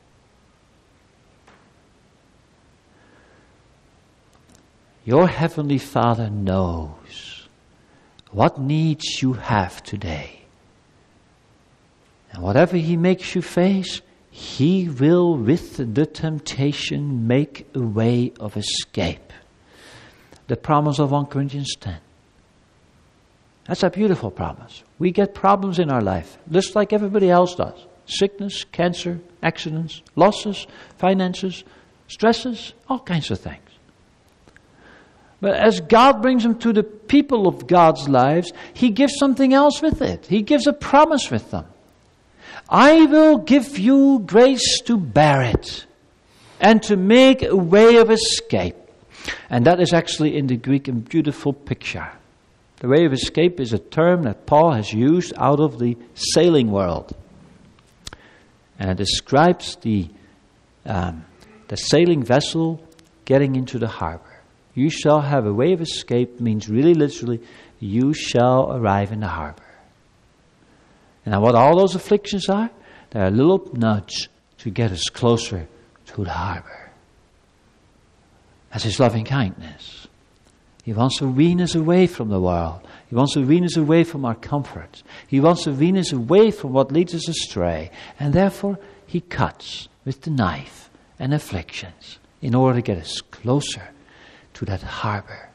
Your Heavenly Father knows what needs you have today. And whatever He makes you face, He will, with the temptation, make a way of escape. The promise of 1 Corinthians 10. That's a beautiful promise. We get problems in our life, just like everybody else does. Sickness, cancer, accidents, losses, finances, stresses, all kinds of things. But as God brings them to the people of God's lives, He gives something else with it. He gives a promise with them. I will give you grace to bear it and to make a way of escape. And that is actually in the Greek a beautiful picture. The way of escape is a term that Paul has used out of the sailing world. And it describes the sailing vessel getting into the harbor. You shall have a way of escape means really literally, you shall arrive in the harbor. And what all those afflictions are? They're a little nudge to get us closer to the harbor. That's His loving kindness. He wants to wean us away from the world. He wants to wean us away from our comforts. He wants to wean us away from what leads us astray. And therefore, He cuts with the knife and afflictions in order to get us closer to that harbor.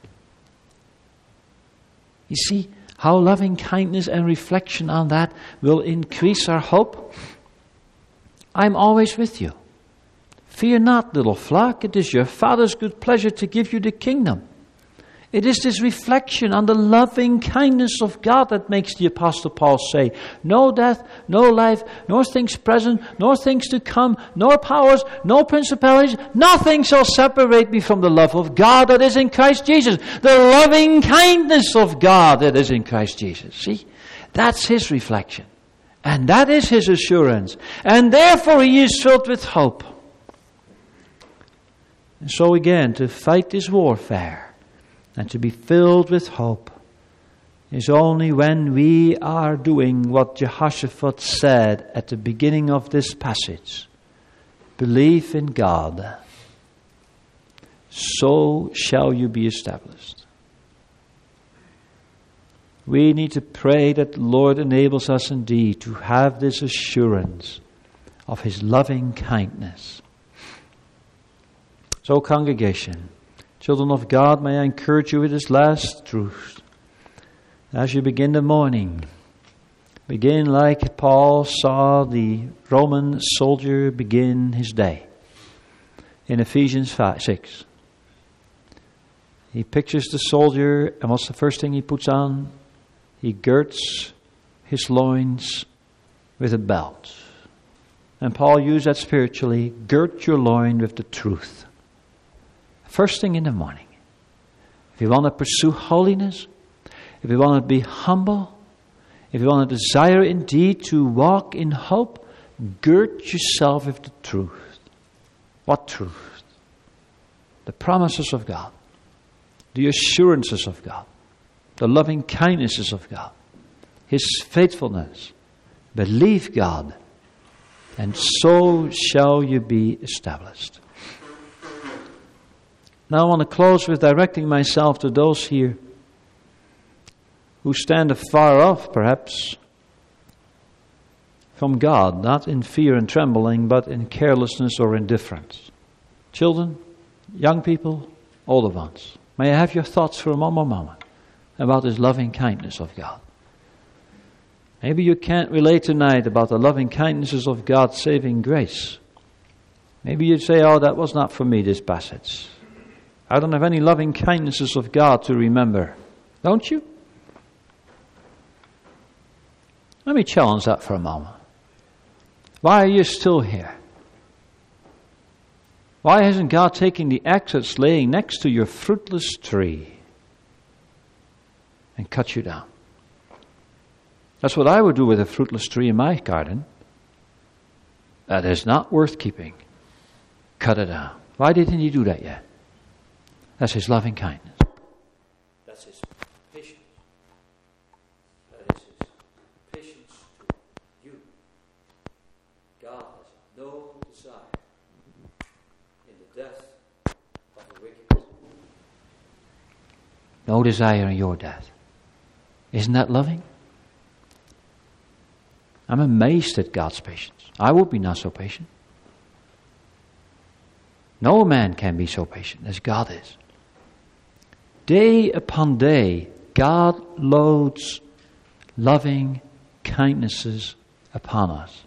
You see how loving kindness and reflection on that will increase our hope? I'm always with you. Fear not, little flock. It is your Father's good pleasure to give you the kingdom. It is this reflection on the loving kindness of God that makes the Apostle Paul say, no death, no life, nor things present, nor things to come, nor powers, no principalities, nothing shall separate me from the love of God that is in Christ Jesus. The loving kindness of God that is in Christ Jesus. See, that's His reflection. And that is His assurance. And therefore He is filled with hope. And so again, to fight this warfare, and to be filled with hope is only when we are doing what Jehoshaphat said at the beginning of this passage. Believe in God, so shall you be established. We need to pray that the Lord enables us indeed to have this assurance of His loving kindness. So, congregation, children of God, may I encourage you with this last truth. As you begin the morning, begin like Paul saw the Roman soldier begin his day in Ephesians 6. He pictures the soldier, and what's the first thing he puts on? He girds his loins with a belt. And Paul used that spiritually, gird your loin with the truth. First thing in the morning. If you want to pursue holiness, if you want to be humble, if you want to desire indeed to walk in hope, gird yourself with the truth. What truth? The promises of God, the assurances of God, the loving kindnesses of God, His faithfulness. Believe God, and so shall you be established. Now I want to close with directing myself to those here who stand afar off, perhaps, from God, not in fear and trembling, but in carelessness or indifference. Children, young people, older ones, may I have your thoughts for a moment about this loving kindness of God. Maybe you can't relate tonight about the loving kindnesses of God's saving grace. Maybe you'd say, oh, that was not for me, this passage. I don't have any loving kindnesses of God to remember. Don't you? Let me challenge that for a moment. Why are you still here? Why hasn't God taken the axe that's laying next to your fruitless tree and cut you down. That's what I would do with a fruitless tree in my garden. That is not worth keeping. Cut it down. Why didn't he do that yet? That's his loving kindness. That's his patience. That is his patience to you. God has no desire in the death of the wicked. No desire in your death. Isn't that loving? I'm amazed at God's patience. I would be not so patient. No man can be so patient as God is. Day upon day, God loads loving kindnesses upon us.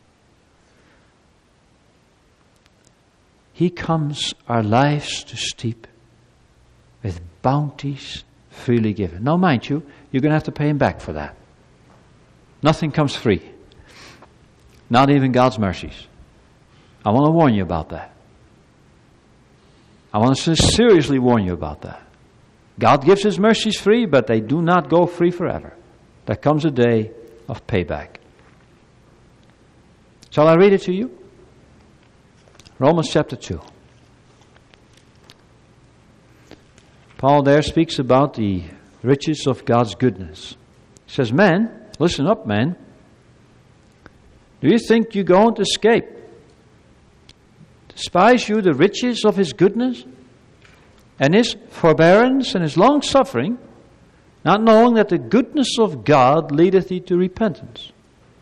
He comes our lives to steep with bounties freely given. Now, mind you, you're going to have to pay him back for that. Nothing comes free. Not even God's mercies. I want to warn you about that. I want to seriously warn you about that. God gives his mercies free, but they do not go free forever. There comes a day of payback. Shall I read it to you? Romans chapter 2. Paul there speaks about the riches of God's goodness. He says, men, listen up, men. Do you think you're going to escape? Despise you the riches of his goodness and his forbearance and his long suffering, not knowing that the goodness of God leadeth thee to repentance.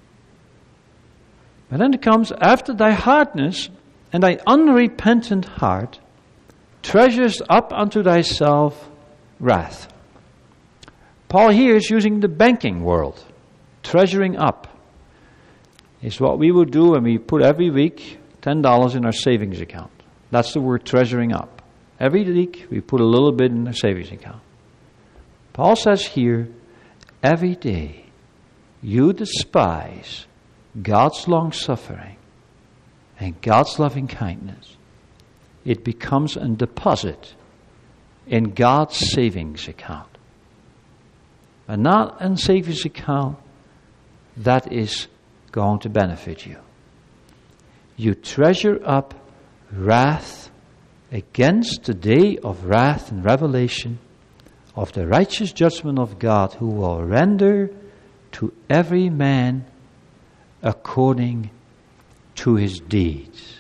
But then it comes, after thy hardness and thy unrepentant heart, treasures up unto thyself wrath. Paul here is using the banking world. Treasuring up is what we would do when we put every week $10 in our savings account. That's the word treasuring up. Every week we put a little bit in our savings account. Paul says here, every day you despise God's long suffering and God's loving kindness. It becomes a deposit in God's savings account. And not a savings account that is going to benefit you. You treasure up wrath against the day of wrath and revelation of the righteous judgment of God, who will render to every man according to his deeds.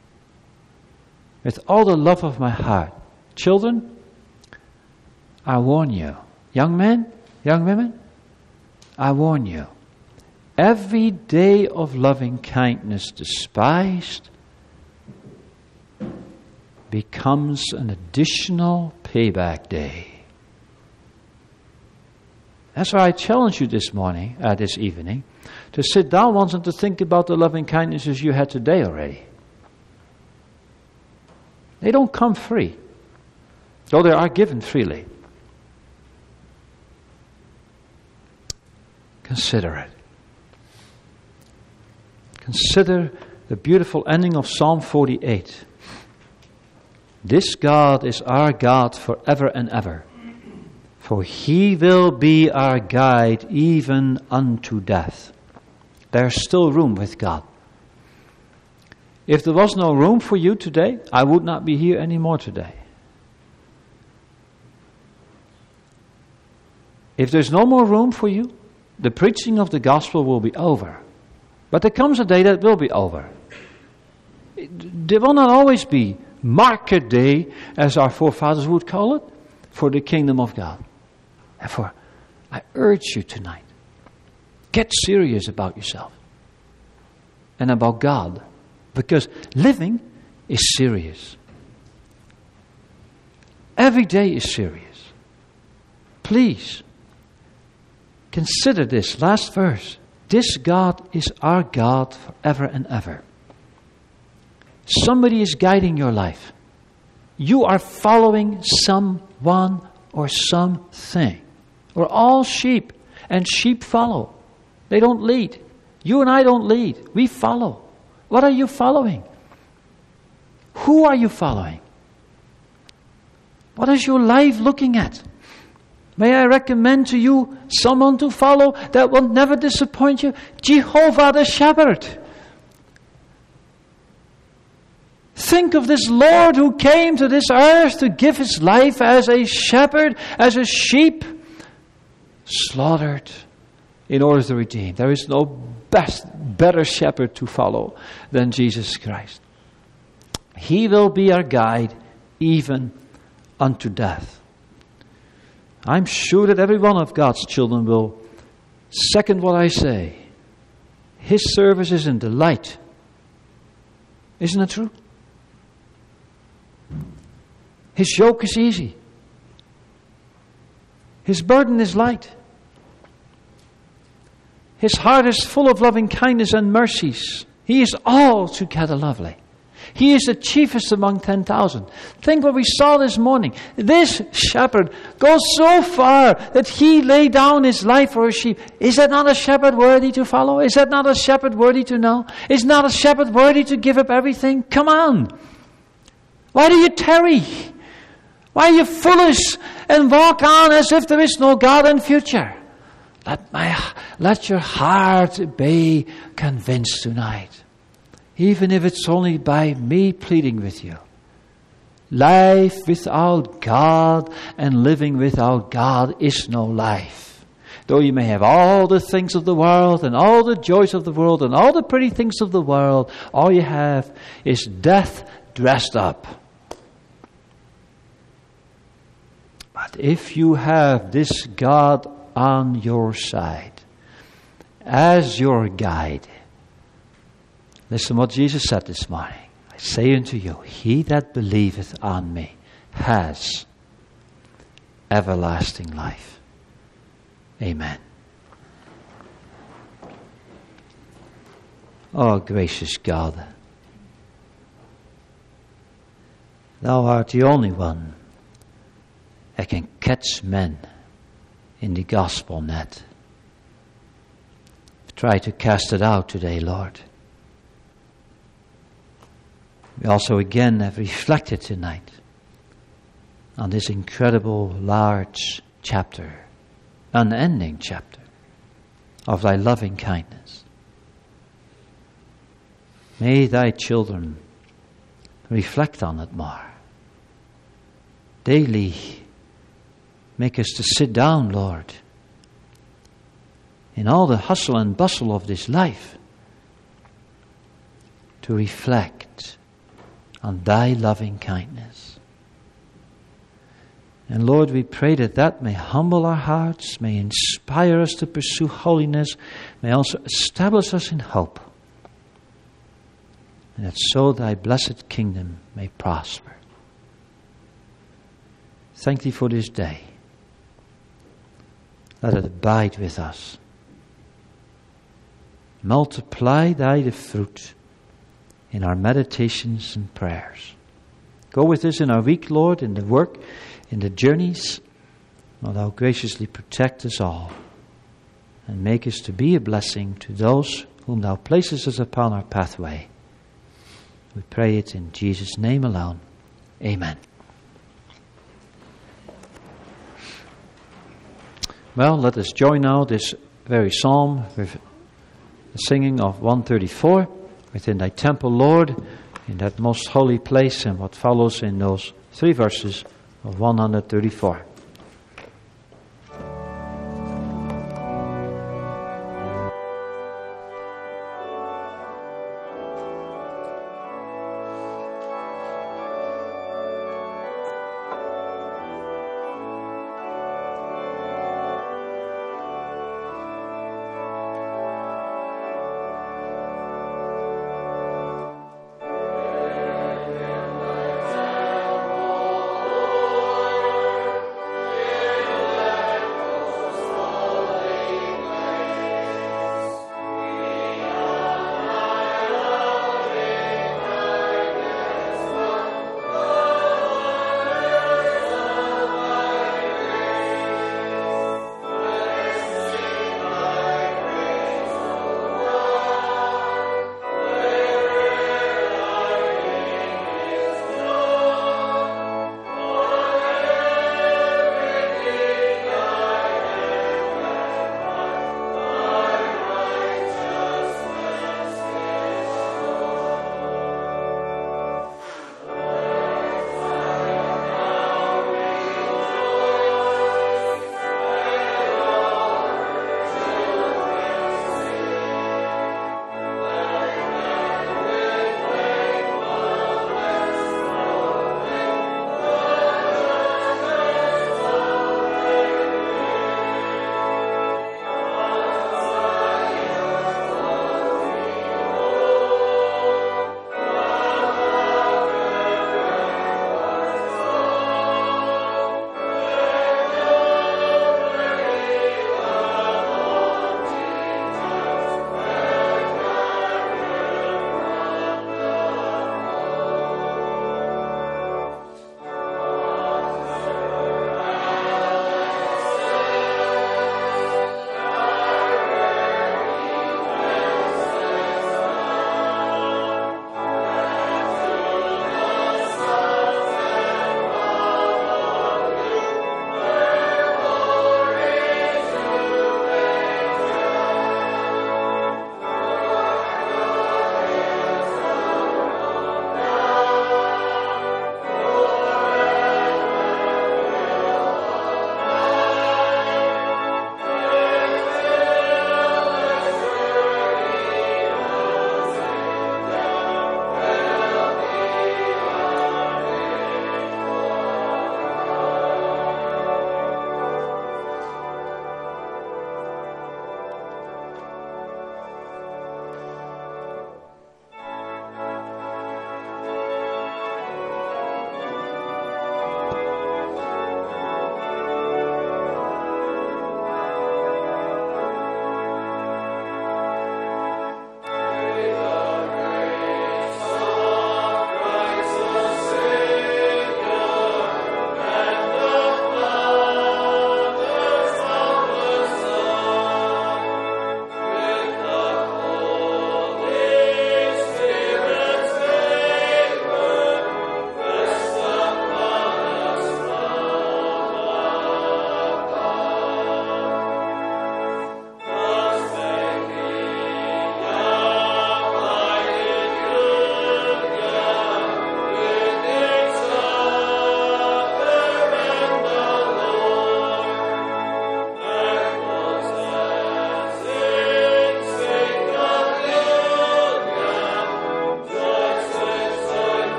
With all the love of my heart, children, I warn you, young men, young women, I warn you, every day of loving kindness despised becomes an additional payback day. That's why I challenge you this evening, to sit down once and to think about the loving kindnesses you had today already. They don't come free, though they are given freely. Consider it. Consider the beautiful ending of Psalm 48. This God is our God forever and ever, for he will be our guide even unto death. There's still room with God. If there was no room for you today, I would not be here anymore today. If there's no more room for you, the preaching of the gospel will be over. But there comes a day that will be over. There will not always be market day, as our forefathers would call it, for the kingdom of God. Therefore, I urge you tonight, get serious about yourself and about God, because living is serious. Every day is serious. Please, consider this last verse. This God is our God forever and ever. Somebody is guiding your life. You are following someone or something. We're all sheep, and sheep follow. They don't lead. You and I don't lead. We follow. What are you following? Who are you following? What is your life looking at? May I recommend to you someone to follow that will never disappoint you? Jehovah the Shepherd. Think of this Lord who came to this earth to give his life as a shepherd, as a sheep, slaughtered in order to redeem. There is no better shepherd to follow than Jesus Christ. He will be our guide even unto death. I'm sure that every one of God's children will second what I say. His service is a delight. Isn't it true? His yoke is easy. His burden is light. His heart is full of loving kindness and mercies. He is altogether lovely. He is the chiefest among 10,000. Think what we saw this morning. This shepherd goes so far that he laid down his life for his sheep. Is that not a shepherd worthy to follow? Is that not a shepherd worthy to know? Is not a shepherd worthy to give up everything? Come on. Why do you tarry? Why are you foolish and walk on as if there is no God and future? Let your heart be convinced tonight. Even if it's only by me pleading with you. Life without God and living without God is no life. Though you may have all the things of the world and all the joys of the world and all the pretty things of the world, all you have is death dressed up. But if you have this God on your side, as your guide, listen what Jesus said this morning. I say unto you, he that believeth on me has everlasting life. Amen. Oh, gracious God, thou art the only one that can catch men in the gospel net. Try to cast it out today, Lord. We also again have reflected tonight on this incredible large chapter, unending chapter of thy loving kindness. May thy children reflect on it more. Daily make us to sit down, Lord, in all the hustle and bustle of this life, to reflect on thy loving kindness. And Lord, we pray that that may humble our hearts, may inspire us to pursue holiness, may also establish us in hope, and that so thy blessed kingdom may prosper. Thank thee for this day. Let it abide with us. Multiply thy the fruit in our meditations and prayers. Go with us in our week, Lord, in the work, in the journeys. Will thou graciously protect us all and make us to be a blessing to those whom thou placest us upon our pathway. We pray it in Jesus' name alone. Amen. Well, let us join now this very psalm with the singing of 134, within thy temple, Lord, in that most holy place, and what follows in those 3 verses of 134.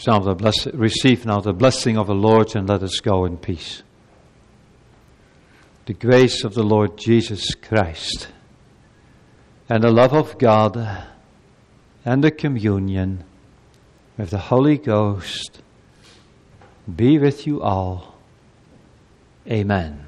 receive now the blessing of the Lord, and let us go in peace. The grace of the Lord Jesus Christ, and the love of God, and the communion of the Holy Ghost be with you all. Amen.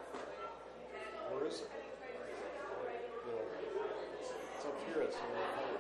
It's up here, it's